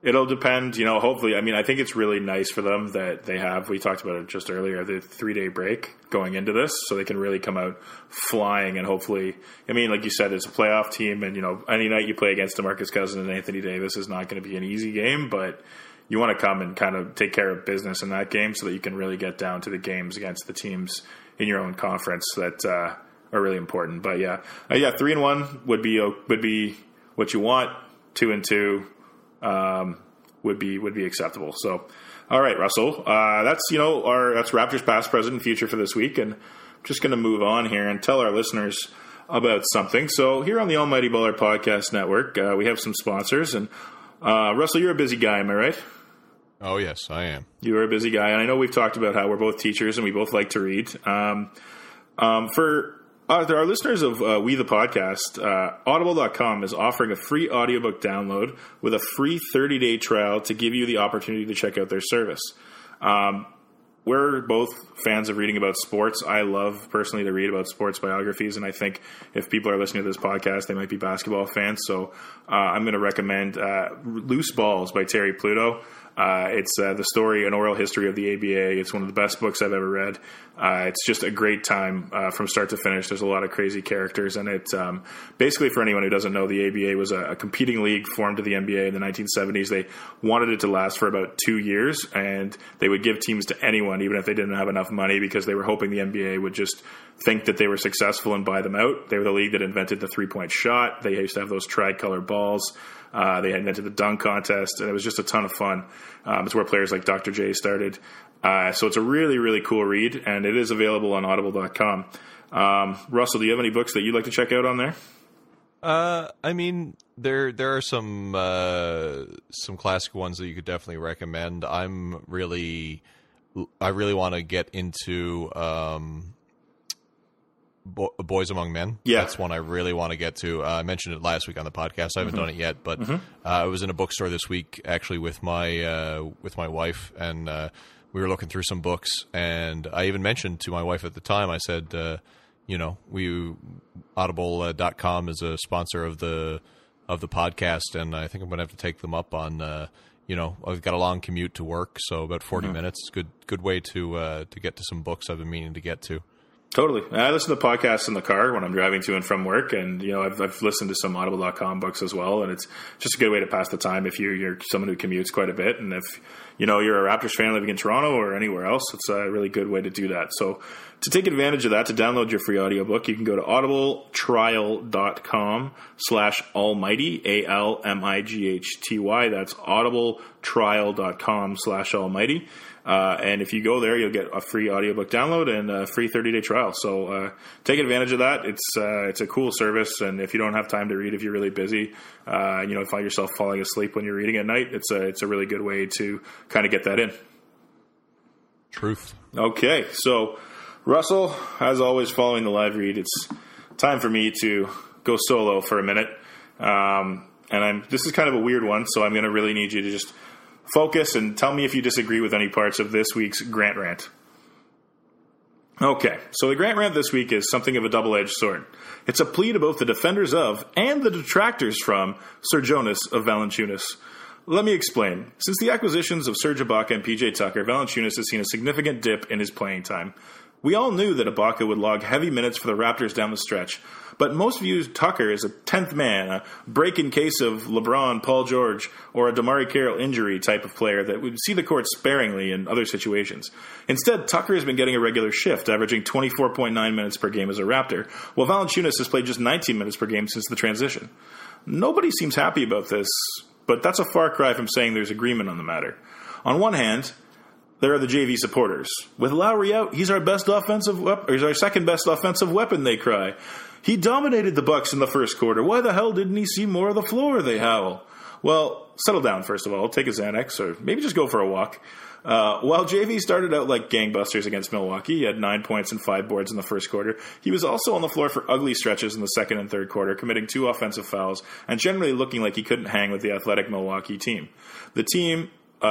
It'll depend, you know, hopefully. I mean, I think it's really nice for them that they have, we talked about it just earlier, the three-day break going into this, so they can really come out flying and hopefully, I mean, like you said, it's a playoff team, and, you know, any night you play against DeMarcus Cousins and Anthony Davis is not going to be an easy game, but you want to come and kind of take care of business in that game so that you can really get down to the games against the teams in your own conference that uh, are really important. But, yeah, uh, yeah, three and one would be would be what you want, two and two. Um, would be would be acceptable. So, all right, Russell, uh, that's you know our that's Raptors past, present, and future for this week, and I'm just going to move on here and tell our listeners about something. So, here on the Almighty Baller Podcast Network, uh, we have some sponsors, and uh, Russell, you're a busy guy, am I right? Oh yes, I am. You are a busy guy, and I know we've talked about how we're both teachers and we both like to read. Um, um, for Uh, there are listeners of uh, We the Podcast. Uh, Audible dot com is offering a free audiobook download with a free thirty-day trial to give you the opportunity to check out their service. Um, we're both fans of reading about sports. I love personally to read about sports biographies, and I think if people are listening to this podcast, they might be basketball fans. So uh, I'm going to recommend uh, Loose Balls by Terry Pluto. Uh, it's uh, the story and oral history of the A B A. It's one of the best books I've ever read. Uh, it's just a great time uh, from start to finish. There's a lot of crazy characters in it. Um, basically, for anyone who doesn't know, the A B A was a, a competing league formed to the N B A in the nineteen seventies. They wanted it to last for about two years, and they would give teams to anyone, even if they didn't have enough money, because they were hoping the N B A would just think that they were successful and buy them out. They were the league that invented the three-point shot. They used to have those tricolor balls. Uh, they invented the dunk contest, and it was just a ton of fun. Um, it's where players like Doctor J started. Uh, so it's a really, really cool read, and it is available on audible dot com. Um, Russell, do you have any books that you'd like to check out on there? Uh, I mean, there there are some uh, some classic ones that you could definitely recommend. I'm really, I really want to get into um, Bo- Boys Among Men. Yeah. That's one I really want to get to. Uh, I mentioned it last week on the podcast. I haven't mm-hmm. done it yet, but mm-hmm. uh, I was in a bookstore this week actually with my uh, with my wife, and uh, we were looking through some books. And I even mentioned to my wife at the time, I said, uh, you know, we audible dot com is a sponsor of the of the podcast, and I think I'm going to have to take them up on. Uh, you know, I've got a long commute to work, so about forty mm-hmm. minutes. Good good way to uh, to get to some books I've been meaning to get to. Totally. I listen to podcasts in the car when I'm driving to and from work, and you know I've, I've listened to some audible dot com books as well, and it's just a good way to pass the time if you're, you're someone who commutes quite a bit, and if you know you're a Raptors fan living in Toronto or anywhere else, it's a really good way to do that. So to take advantage of that, to download your free audiobook, you can go to audible trial dot com slash almighty, A L M I G H T Y. That's audible trial dot com slash almighty. Uh, and if you go there, you'll get a free audiobook download and a free thirty-day trial. So uh, take advantage of that. It's uh, it's a cool service, and if you don't have time to read, if you're really busy, uh, you know, find yourself falling asleep when you're reading at night, it's a it's a really good way to kind of get that in. Truth. Okay, so Russell, as always, following the live read, it's time for me to go solo for a minute. Um, and I'm this is kind of a weird one, so I'm going to really need you to just focus and tell me if you disagree with any parts of this week's Grant Rant. Okay, so the Grant Rant this week is something of a double-edged sword. It's a plea to both the defenders of and the detractors from Sir Jonas of Valanciunas. Let me explain. Since the acquisitions of Serge Ibaka and P J Tucker, Valanciunas has seen a significant dip in his playing time. We all knew that Ibaka would log heavy minutes for the Raptors down the stretch, but most view Tucker as a tenth man, a break in case of LeBron, Paul George, or a DeMarre Carroll injury type of player that would see the court sparingly in other situations. Instead, Tucker has been getting a regular shift, averaging twenty-four point nine minutes per game as a Raptor, while Valanciunas has played just nineteen minutes per game since the transition. Nobody seems happy about this, but that's a far cry from saying there's agreement on the matter. On one hand, there are the J V supporters. With Lowry out, he's our best offensive weapon, or he's our second best offensive weapon, they cry. He dominated the Bucks in the first quarter. Why the hell didn't he see more of the floor, they howl. Well, settle down, first of all. Take a Xanax, or maybe just go for a walk. Uh, while J V started out like gangbusters against Milwaukee, he had nine points and five boards in the first quarter, he was also on the floor for ugly stretches in the second and third quarter, committing two offensive fouls, and generally looking like he couldn't hang with the athletic Milwaukee team. The team... Uh,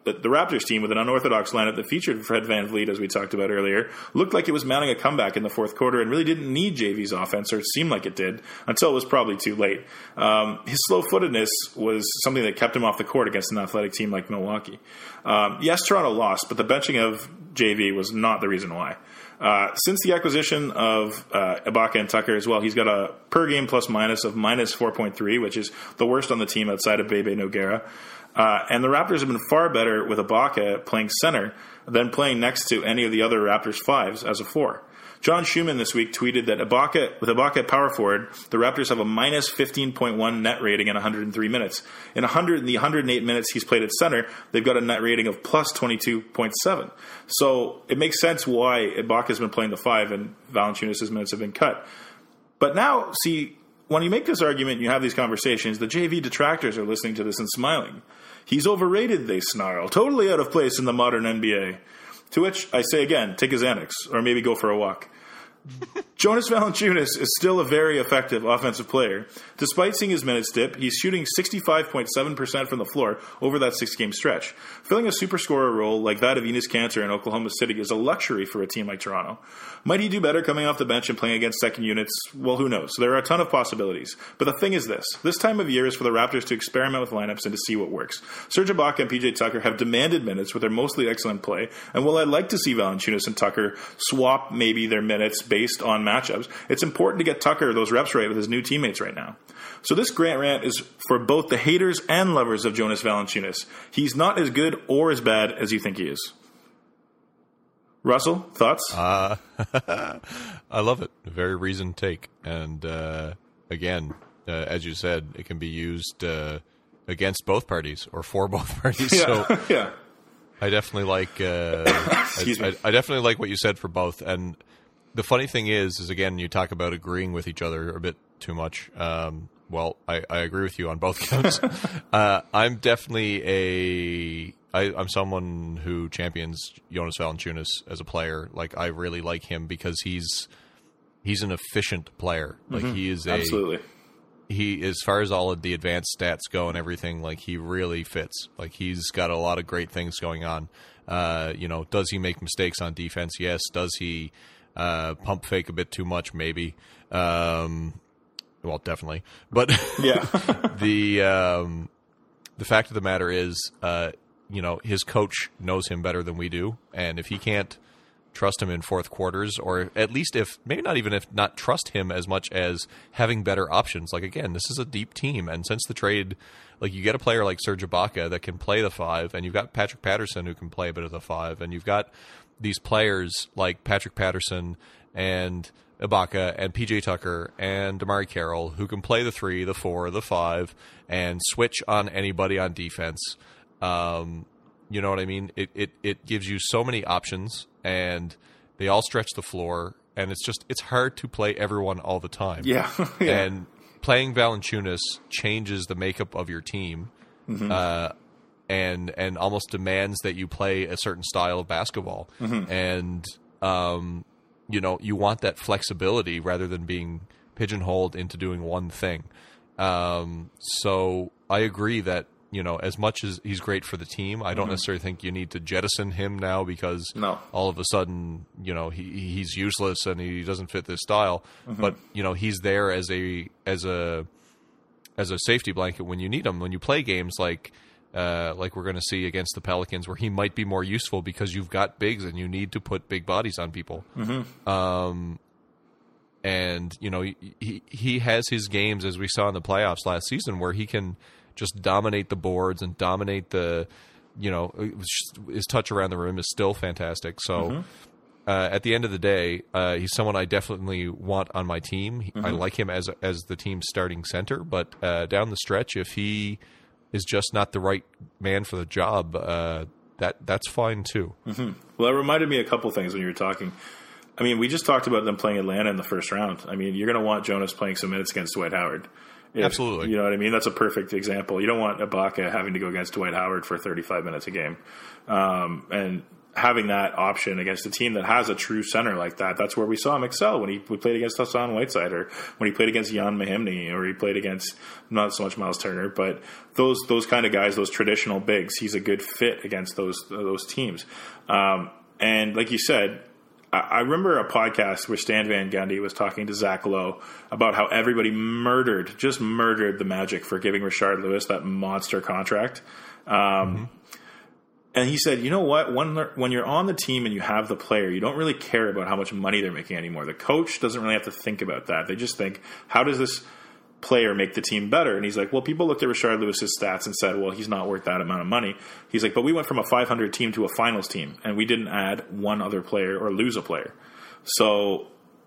the, the Raptors team with an unorthodox lineup that featured Fred VanVleet, as we talked about earlier, looked like it was mounting a comeback in the fourth quarter and really didn't need J V's offense, or it seemed like it did, until it was probably too late. Um, his slow-footedness was something that kept him off the court against an athletic team like Milwaukee. Um, yes, Toronto lost, but the benching of J V was not the reason why. Uh, since the acquisition of uh, Ibaka and Tucker as well, he's got a per-game plus-minus of minus four point three, which is the worst on the team outside of Bebe Nogueira. Uh, and the Raptors have been far better with Ibaka playing center than playing next to any of the other Raptors fives as a four. John Schumann this week tweeted that Ibaka, with Ibaka at power forward, the Raptors have a minus fifteen point one net rating in one hundred three minutes. In one hundred, in the one hundred eight minutes he's played at center, they've got a net rating of plus twenty-two point seven. So it makes sense why Ibaka's been playing the five and Valanciunas' minutes have been cut. But now, see, when you make this argument and you have these conversations, the J V detractors are listening to this and smiling. He's overrated, they snarl. Totally out of place in the modern N B A. To which I say again, take a Xanax, or maybe go for a walk. Jonas Valanciunas is still a very effective offensive player. Despite seeing his minutes dip, he's shooting sixty-five point seven percent from the floor over that six-game stretch. Filling a superscorer role like that of Enes Kanter in Oklahoma City is a luxury for a team like Toronto. Might he do better coming off the bench and playing against second units? Well, who knows? There are a ton of possibilities. But the thing is this. This time of year is for the Raptors to experiment with lineups and to see what works. Serge Ibaka and P J Tucker have demanded minutes with their mostly excellent play, and while I'd like to see Valanciunas and Tucker swap maybe their minutes based on matchups, it's important to get Tucker those reps right with his new teammates right now. So this Grant rant is for both the haters and lovers of Jonas Valanciunas. He's not as good or as bad as you think he is. Russell, thoughts? Uh, I love it. A very reasoned take. And uh, again, uh, as you said, it can be used uh, against both parties or for both parties. Yeah. So yeah. I definitely like. Uh, Excuse I, me. I, I definitely like what you said for both. And the funny thing is, is again, you talk about agreeing with each other a bit too much. Um, well, I, I agree with you on both counts. uh, I'm definitely a. I, I'm someone who champions Jonas Valanciunas as a player. Like, I really like him because he's he's an efficient player. Like, mm-hmm. he is a absolutely. He, as far as all of the advanced stats go and everything, like, he really fits. Like, he's got a lot of great things going on. Uh, you know, does he make mistakes on defense? Yes. Does he uh, pump fake a bit too much? Maybe. Um, well, definitely. But yeah, the um, the fact of the matter is. Uh, You know, his coach knows him better than we do, and if he can't trust him in fourth quarters, or at least if maybe not even if not trust him as much as having better options. Like, again, this is a deep team, and since the trade, like, you get a player like Serge Ibaka that can play the five, and you've got Patrick Patterson who can play a bit of the five, and you've got these players like Patrick Patterson and Ibaka and P J Tucker and Damari Carroll who can play the three, the four, the five, and switch on anybody on defense. Um, you know what I mean? It, it it gives you so many options, and they all stretch the floor, and it's just it's hard to play everyone all the time. Yeah, yeah. And playing Valanciunas changes the makeup of your team, mm-hmm. uh, and and almost demands that you play a certain style of basketball, mm-hmm. and um, you know, you want that flexibility rather than being pigeonholed into doing one thing. Um, so I agree that. You know, as much as he's great for the team, I don't mm-hmm. necessarily think you need to jettison him now because no. all of a sudden, you know, he he's useless and he doesn't fit this style. Mm-hmm. But you know, he's there as a as a as a safety blanket when you need him. When you play games like uh, like we're going to see against the Pelicans, where he might be more useful because you've got bigs and you need to put big bodies on people. Mm-hmm. Um, and you know, he he has his games, as we saw in the playoffs last season, where he can just dominate the boards and dominate the, you know, his touch around the rim is still fantastic. So mm-hmm. uh, at the end of the day, uh, he's someone I definitely want on my team. Mm-hmm. I like him as as the team's starting center, but uh, down the stretch, if he is just not the right man for the job, uh, that that's fine too. Mm-hmm. Well, it reminded me of a couple things when you were talking. I mean, we just talked about them playing Atlanta in the first round. I mean, you're going to want Jonas playing some minutes against Dwight Howard. If, Absolutely. You know what I mean? That's a perfect example. You don't want Ibaka having to go against Dwight Howard for thirty-five minutes a game. Um, and having that option against a team that has a true center like that. That's where we saw him excel when he we played against Hassan Whiteside, or when he played against Jan Mahimny, or he played against not so much Miles Turner, but those those kind of guys, those traditional bigs. He's a good fit against those those teams. Um, and like you said, I, I remember a podcast where Stan Van Gundy was talking to Zach Lowe about how everybody murdered, just murdered the Magic for giving Rashard Lewis that monster contract. Um, mm-hmm. And he said, you know what, when, when you're on the team and you have the player, you don't really care about how much money they're making anymore. The coach doesn't really have to think about that. They just think, how does this player make the team better? And he's like, well, people looked at Rashard Lewis's stats and said, well, he's not worth that amount of money. He's like, but we went from a five hundred team to a finals team, and we didn't add one other player or lose a player. So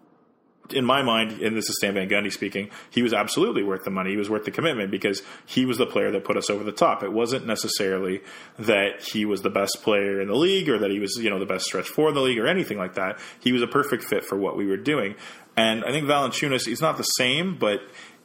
in my mind, and this is Stan Van Gundy speaking, he was absolutely worth the money. He was worth the commitment because he was the player that put us over the top. It wasn't necessarily that he was the best player in the league or that he was, you know, the best stretch four in the league or anything like that. He was a perfect fit for what we were doing. And I think Valanciunas, he's not the same, but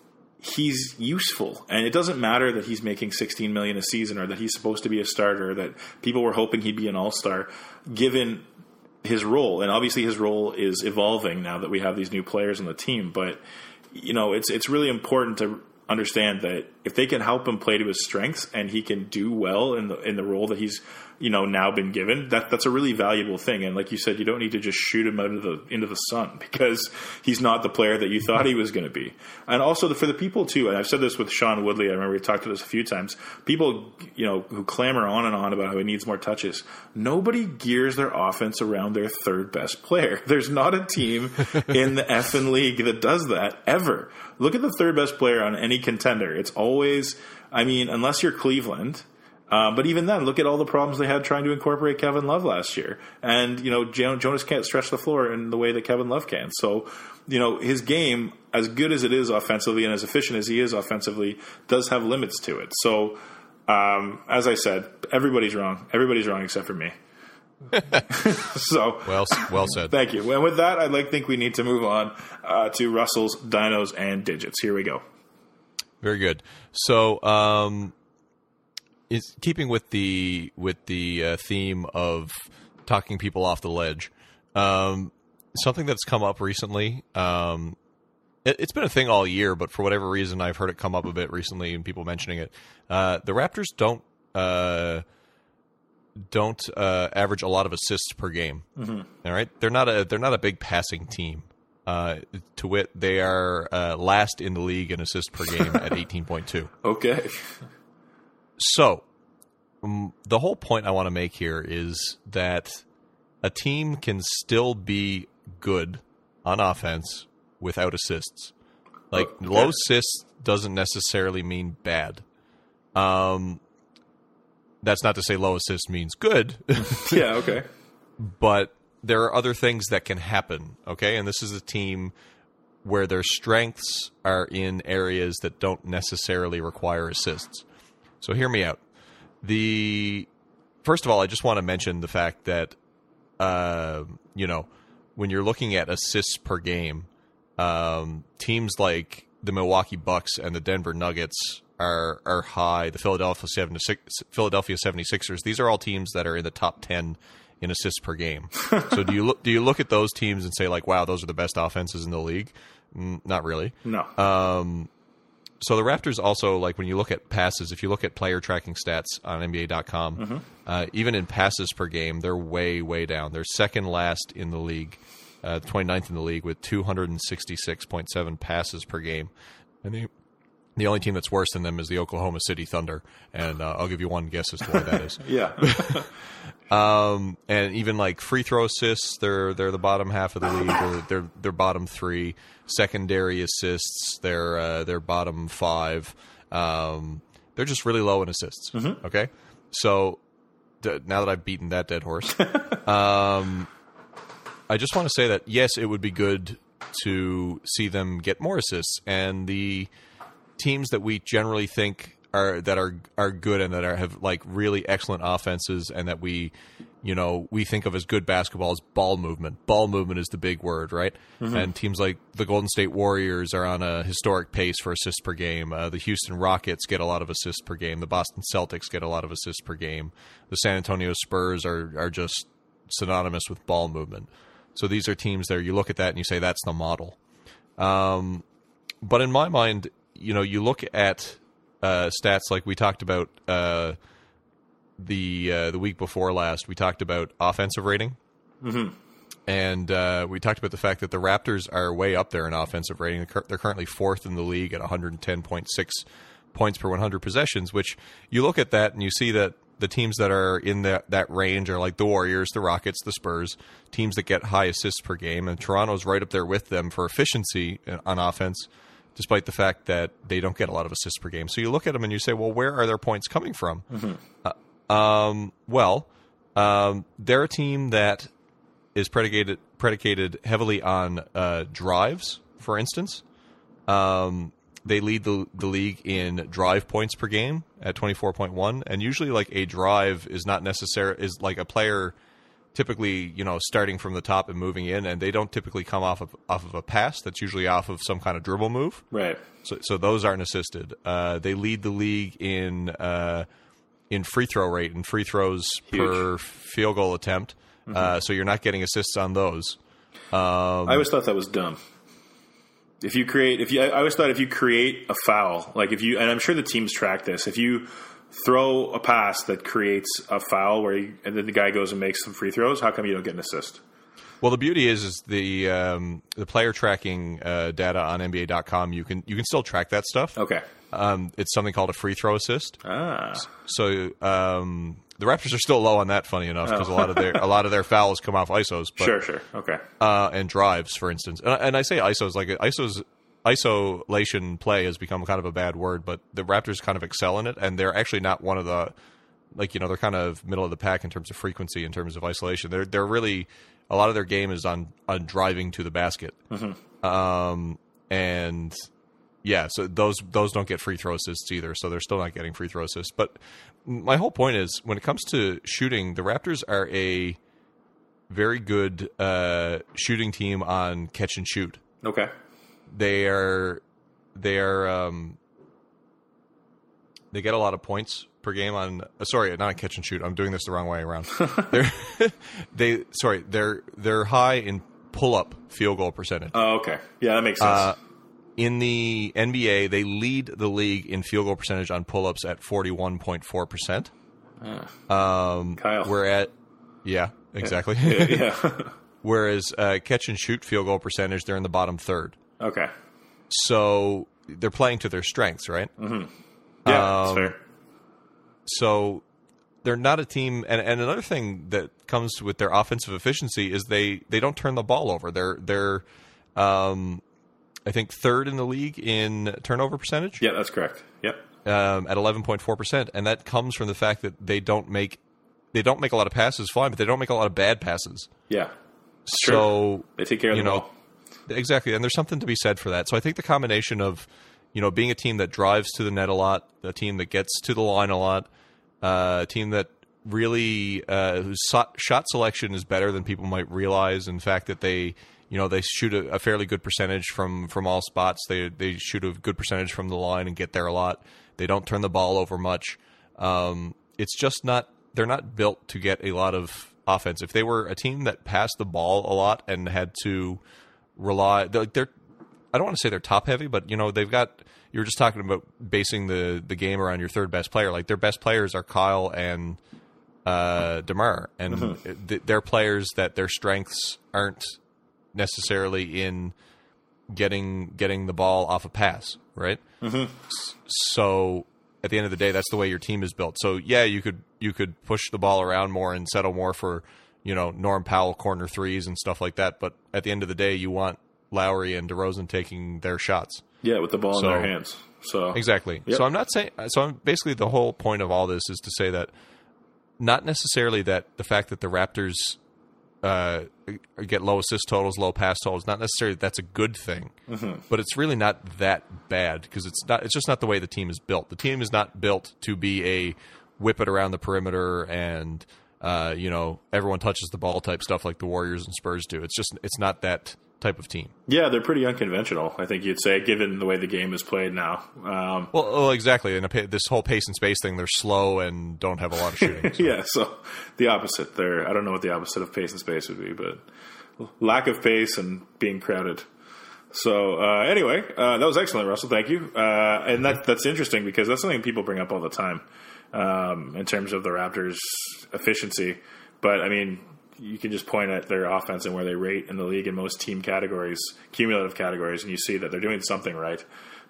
he's useful. And it doesn't matter that he's making sixteen million dollars a season or that he's supposed to be a starter, that people were hoping he'd be an all-star, given his role. And obviously his role is evolving now that we have these new players on the team. But, you know, it's it's really important to understand that if they can help him play to his strengths and he can do well in the in the role that he's, you know, now been given, that that's a really valuable thing. And like you said, you don't need to just shoot him out of the into the sun because he's not the player that you thought he was going to be. And also the, for the people too, and I've said this with Sean Woodley, I remember we talked about this a few times, people, you know, who clamor on and on about how he needs more touches. Nobody gears their offense around their third best player. There's not a team in the effing league that does that ever. Look at the third best player on any contender. It's always, I mean, unless you're Cleveland. Uh, but even then, look at all the problems they had trying to incorporate Kevin Love last year. And, you know, Jonas can't stretch the floor in the way that Kevin Love can. So, you know, his game, as good as it is offensively and as efficient as he is offensively, does have limits to it. So, um, as I said, everybody's wrong. Everybody's wrong except for me. So well, well said. Thank you. And with that, I'd like to think we need to move on uh, to Russell's Dinos and Digits. Here we go. Very good. So, um, is keeping with the with the uh, theme of talking people off the ledge, um, something that's come up recently. Um, it, it's been a thing all year, but for whatever reason, I've heard it come up a bit recently, and people mentioning it. Uh, the Raptors don't. Uh, don't uh, average a lot of assists per game. Mm-hmm. All right, they're not a they're not a big passing team. Uh, to wit, they are uh, last in the league in assists per game at eighteen point two. Okay. So, um, the whole point I want to make here is that a team can still be good on offense without assists. Like okay. Low assists doesn't necessarily mean bad. Um. That's not to say low assist means good. Yeah, okay. But there are other things that can happen, okay? And this is a team where their strengths are in areas that don't necessarily require assists. So hear me out. The First of all, I just want to mention the fact that, uh, you know, when you're looking at assists per game, um, teams like the Milwaukee Bucks and the Denver Nuggets are are high. The Philadelphia seventy-sixers, these are all teams that are in the top ten in assists per game. So do you look do you look at those teams and say, like, wow, those are the best offenses in the league? Mm, not really. No. Um, so the Raptors also, like, when you look at passes, if you look at player tracking stats on N B A dot com, mm-hmm. uh, even in passes per game, they're way, way down. They're second last in the league, uh, twenty-ninth in the league with two hundred sixty-six point seven passes per game. And they The only team that's worse than them is the Oklahoma City Thunder, and uh, I'll give you one guess as to why that is. Yeah. um, and even like free throw assists, they're they're the bottom half of the league. They're they're, they're bottom three. Secondary assists, they're uh, they're bottom five. Um, they're just really low in assists. Mm-hmm. Okay, so d- now that I've beaten that dead horse, um, I just want to say that yes, it would be good to see them get more assists, and the teams that we generally think are that are are good and that are have like really excellent offenses and that we, you know, we think of as good basketball is ball movement. Ball movement is the big word, right? Mm-hmm. And teams like the Golden State Warriors are on a historic pace for assists per game. Uh, the Houston Rockets get a lot of assists per game. The Boston Celtics get a lot of assists per game. The San Antonio Spurs are are just synonymous with ball movement. So these are teams there. You look at that and you say that's the model. Um, but in my mind, you know, you look at uh, stats like we talked about uh, the uh, the week before last. We talked about offensive rating. Mm-hmm. And uh, we talked about the fact that the Raptors are way up there in offensive rating. They're currently fourth in the league at one hundred ten point six points per one hundred possessions, which you look at that and you see that the teams that are in that, that range are like the Warriors, the Rockets, the Spurs, teams that get high assists per game. And Toronto's right up there with them for efficiency on offense, despite the fact that they don't get a lot of assists per game. So you look at them and you say, well, where are their points coming from? Mm-hmm. Uh, um, well, um, they're a team that is predicated predicated heavily on uh, drives, for instance. Um, they lead the the league in drive points per game at twenty-four point one, and usually like a drive is not necessary is like a player typically, you know, starting from the top and moving in, and they don't typically come off of off of a pass. That's usually off of some kind of dribble move. Right. So so those aren't assisted. Uh, they lead the league in uh, in free throw rate and free throws Huge. per field goal attempt. Mm-hmm. Uh, so you're not getting assists on those. Um, I always thought that was dumb. If you create, if you, I always thought if you create a foul, like if you, and I'm sure the teams track this, if you throw a pass that creates a foul where you, and then the guy goes and makes some free throws, how come you don't get an assist? Well, the beauty is, is the um, the player tracking uh, data on N B A dot com. You can you can still track that stuff. Okay. Um, it's something called a free throw assist. Ah. So um, the Raptors are still low on that. Funny enough, because oh. a lot of their a lot of their fouls come off I S Os. But, sure, sure, okay. Uh, and drives, for instance, and, and I say I S Os like I S Os. Isolation play has become kind of a bad word, but the Raptors kind of excel in it, and they're actually not one of the, like, you know, they're kind of middle of the pack in terms of frequency, in terms of isolation. They're they're really, a lot of their game is on, on driving to the basket. Mm-hmm. Um, and yeah, so those those don't get free throw assists either, so they're still not getting free throw assists. But my whole point is, when it comes to shooting, the Raptors are a very good uh, shooting team on catch and shoot. Okay. They are, they are, um, they get a lot of points per game on. Uh, sorry, not on catch and shoot. I'm doing this the wrong way around. they're, they sorry, they're they're high in pull up field goal percentage. Oh, okay, yeah, that makes sense. Uh, in the N B A, they lead the league in field goal percentage on pull ups at forty-one point four percent. Um, Kyle, we're at yeah, exactly. Yeah. yeah. Whereas uh, catch and shoot field goal percentage, they're in the bottom third. Okay. So they're playing to their strengths, right? Mm-hmm. Yeah, um, that's fair. So they're not a team. And, and another thing that comes with their offensive efficiency is they, they don't turn the ball over. They're, they're um, I think, third in the league in turnover percentage. Yeah, that's correct. Yep. Um, at eleven point four percent. And that comes from the fact that they don't make they don't make a lot of passes fine, but they don't make a lot of bad passes. Yeah. So sure. They take care of the know, ball. Exactly, and there's something to be said for that. So I think the combination of, you know, being a team that drives to the net a lot, a team that gets to the line a lot, uh, a team that really uh, whose shot selection is better than people might realize. In fact, that they, you know, they shoot a, a fairly good percentage from, from all spots. They they shoot a good percentage from the line and get there a lot. They don't turn the ball over much. Um, it's just not they're not built to get a lot of offense. If they were a team that passed the ball a lot and had to rely, they're, they're I don't want to say they're top heavy, but you know, they've got, you were just talking about basing the, the game around your third best player. Like their best players are Kyle and uh, DeMar, and mm-hmm. th- they're players that their strengths aren't necessarily in getting getting the ball off a pass, right? Mm-hmm. So at the end of the day, that's the way your team is built. So yeah, you could you could push the ball around more and settle more for, you know, Norm Powell corner threes and stuff like that. But at the end of the day, you want Lowry and DeRozan taking their shots. Yeah, with the ball so, in their hands. So exactly. Yep. So I'm not saying. So I'm basically the whole point of all this is to say that not necessarily that the fact that the Raptors uh, get low assist totals, low pass totals, not necessarily that that's a good thing, mm-hmm. but it's really not that bad because it's not. It's just not the way the team is built. The team is not built to be a whip it around the perimeter and uh, you know, everyone touches the ball type stuff like the Warriors and Spurs do. It's just it's not that type of team. Yeah, they're pretty unconventional, I think you'd say, given the way the game is played now. Um, well, well, exactly. And this whole pace and space thing, they're slow and don't have a lot of shooting. So. yeah, so the opposite. They're, I don't know what the opposite of pace and space would be, but lack of pace and being crowded. So uh, anyway, uh, that was excellent, Russell. Thank you. Uh, and that, that's interesting because that's something people bring up all the time um, in terms of the Raptors' efficiency. But, I mean, you can just point at their offense and where they rate in the league in most team categories, cumulative categories, and you see that they're doing something right.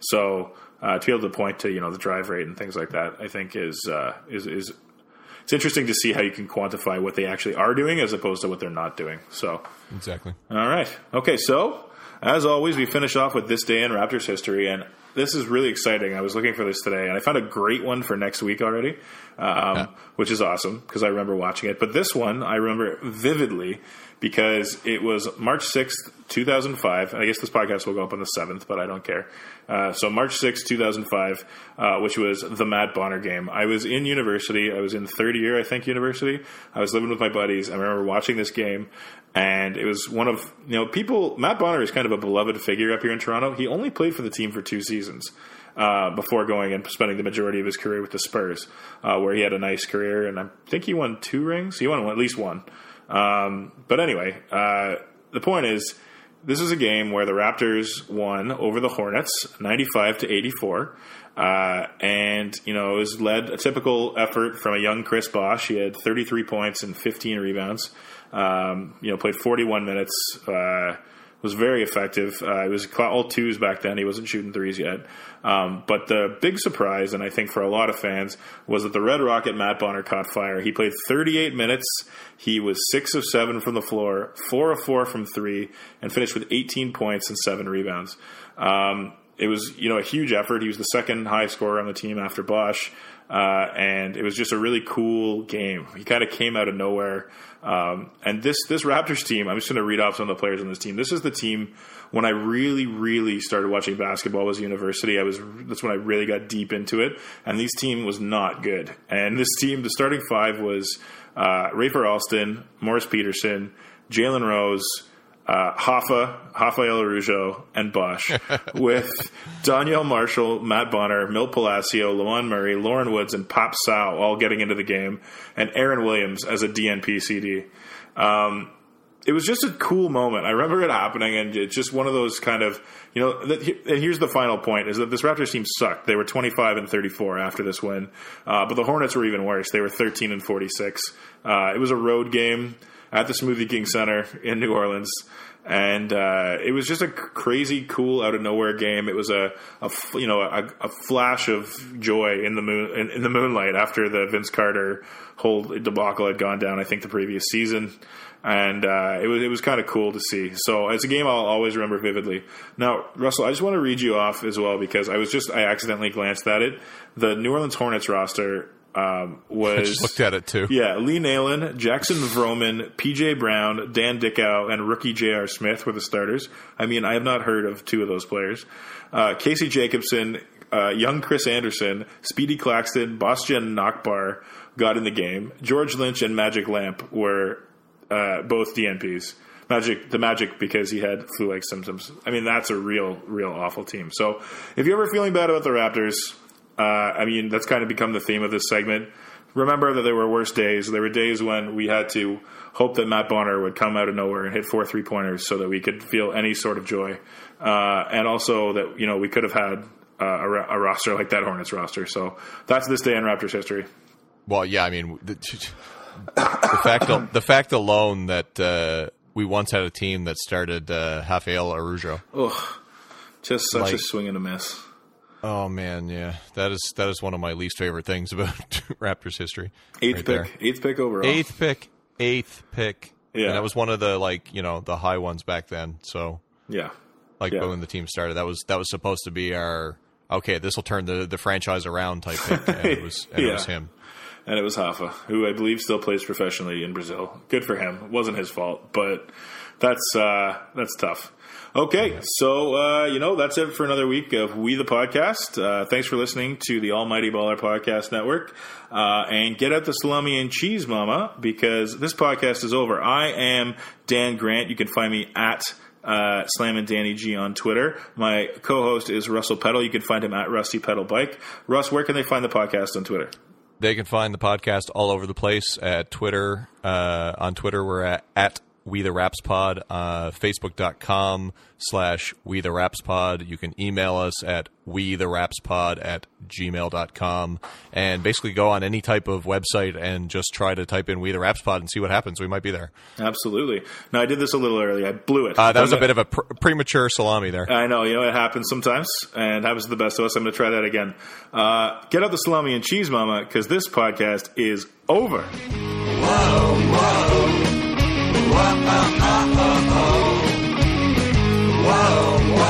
So uh, to be able to point to, you know, the drive rate and things like that, I think is uh, is is it's interesting to see how you can quantify what they actually are doing as opposed to what they're not doing. So exactly. All right. Okay. So as always, we finish off with this day in Raptors history, and this is really exciting. I was looking for this today, and I found a great one for next week already, um, yeah. which is awesome because I remember watching it. But this one I remember vividly because it was March sixth, two thousand five. I guess this podcast will go up on the seventh, but I don't care. Uh, so March sixth, two thousand five, uh, which was the Matt Bonner game. I was in university. I was in third year, I think, university. I was living with my buddies. I remember watching this game. And it was one of, you know, people, Matt Bonner is kind of a beloved figure up here in Toronto. He only played for the team for two seasons uh, before going and spending the majority of his career with the Spurs, uh, where he had a nice career. And I think he won two rings. He won at least one. Um, but anyway, uh, the point is, this is a game where the Raptors won over the Hornets, ninety-five to eighty-four. Uh, and, you know, it was led a typical effort from a young Chris Bosh. He had thirty-three points and fifteen rebounds. Um, you know, played forty-one minutes, uh, was very effective. Uh, it was all twos back then. He wasn't shooting threes yet. Um, but the big surprise, and I think for a lot of fans, was that the Red Rocket Matt Bonner caught fire. He played thirty-eight minutes. He was six of seven from the floor, four of four from three, and finished with eighteen points and seven rebounds. Um, it was, you know, a huge effort. He was the second highest scorer on the team after Bosh. Uh, and it was just a really cool game. He kind of came out of nowhere. Um, and this, this Raptors team, I'm just going to read off some of the players on this team. This is the team when I really, really started watching basketball was university. I was, that's when I really got deep into it. And this team was not good. And this team, the starting five was, uh, Rafer Alston, Morris Peterson, Jalen Rose, Uh, Hoffa, Rafael Arujo, and Bosh, with Danielle Marshall, Matt Bonner, Milt Palacio, Lawan Murray, Lauren Woods, and Pop Sau all getting into the game, and Aaron Williams as a D N P C D. Um, it was just a cool moment. I remember it happening, and it's just one of those kind of, you know, that, and here's the final point, is that this Raptors team sucked. They were twenty-five and thirty-four after this win, uh, but the Hornets were even worse. They were thirteen and forty-six. Uh, it was a road game at the Smoothie King Center in New Orleans. And uh, it was just a crazy, cool, out of nowhere game. It was a, a you know, a, a flash of joy in the moon in, in the moonlight after the Vince Carter whole debacle had gone down. I think the previous season, and uh, it was it was kind of cool to see. So it's a game I'll always remember vividly. Now, Russell, I just want to read you off as well because I was just I accidentally glanced at it. The New Orleans Hornets roster. Um, was I just looked at it too. Yeah, Lee Nalen, Jackson Vroman, P J Brown, Dan Dickau, and rookie J R Smith were the starters. I mean, I have not heard of two of those players. Uh, Casey Jacobson, uh, young Chris Anderson, Speedy Claxton, Boston Nakbar got in the game. George Lynch and Magic Lamp were uh, both D N Ps. Magic, the Magic because he had flu-like symptoms. I mean, that's a real, real awful team. So if you're ever feeling bad about the Raptors, Uh, I mean, that's kind of become the theme of this segment. Remember that there were worse days. There were days when we had to hope that Matt Bonner would come out of nowhere and hit four three-pointers so that we could feel any sort of joy. Uh, and also that, you know, we could have had uh, a, a roster like that Hornets roster. So that's this day in Raptors history. Well, yeah, I mean, the, the fact the fact alone that uh, we once had a team that started uh, Rafael Arujo. Ugh, just such like, a swing and a miss. Oh man, yeah, that is that is one of my least favorite things about Raptors history. Eighth right pick, there. eighth pick overall. Eighth pick, eighth pick. Yeah, and that was one of the like you know the high ones back then. So yeah, like yeah. when the team started, that was that was supposed to be our okay. This will turn the the franchise around type pick, and it was and yeah. it was him. And it was Hoffa, who I believe still plays professionally in Brazil. Good for him. It wasn't his fault, but that's uh, that's tough. Okay, so, uh, you know, that's it for another week of We the Podcast. Uh, thanks for listening to the Almighty Baller Podcast Network. Uh, and get out the salami and cheese, mama, because this podcast is over. I am Dan Grant. You can find me at uh, Slam and Danny G on Twitter. My co-host is Russell Peddle. You can find him at Rusty Pedal Bike. Russ, where can they find the podcast on Twitter? They can find the podcast all over the place at Twitter. Uh, on Twitter, we're at, at We the Raps Pod, uh, Facebook.com slash We the Raps Pod. You can email us at We the Raps Pod at gmail dot com, and basically go on any type of website and just try to type in We the Raps Pod and see what happens. We might be there. Absolutely. No, I did this a little early. I blew it. Uh, that was a bit of a pr- premature salami there. I know. You know, it happens sometimes, and it happens to the best of us. I'm going to try that again. Uh, get out the salami and cheese, mama, because this podcast is over. Whoa, whoa. Whoa, oh, oh, oh, oh. Whoa,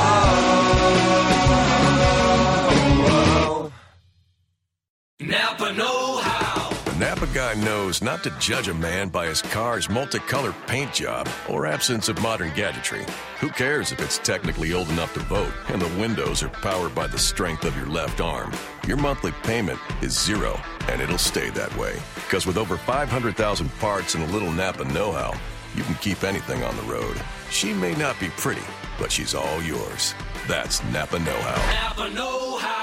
whoa, whoa. Napa know-how. The Napa guy knows not to judge a man by his car's multicolored paint job or absence of modern gadgetry. Who cares if it's technically old enough to vote and the windows are powered by the strength of your left arm? Your monthly payment is zero, and it'll stay that way. Because with over five hundred thousand parts and a little Napa know-how, you can keep anything on the road. She may not be pretty, but she's all yours. That's Napa know-how. Napa know-how.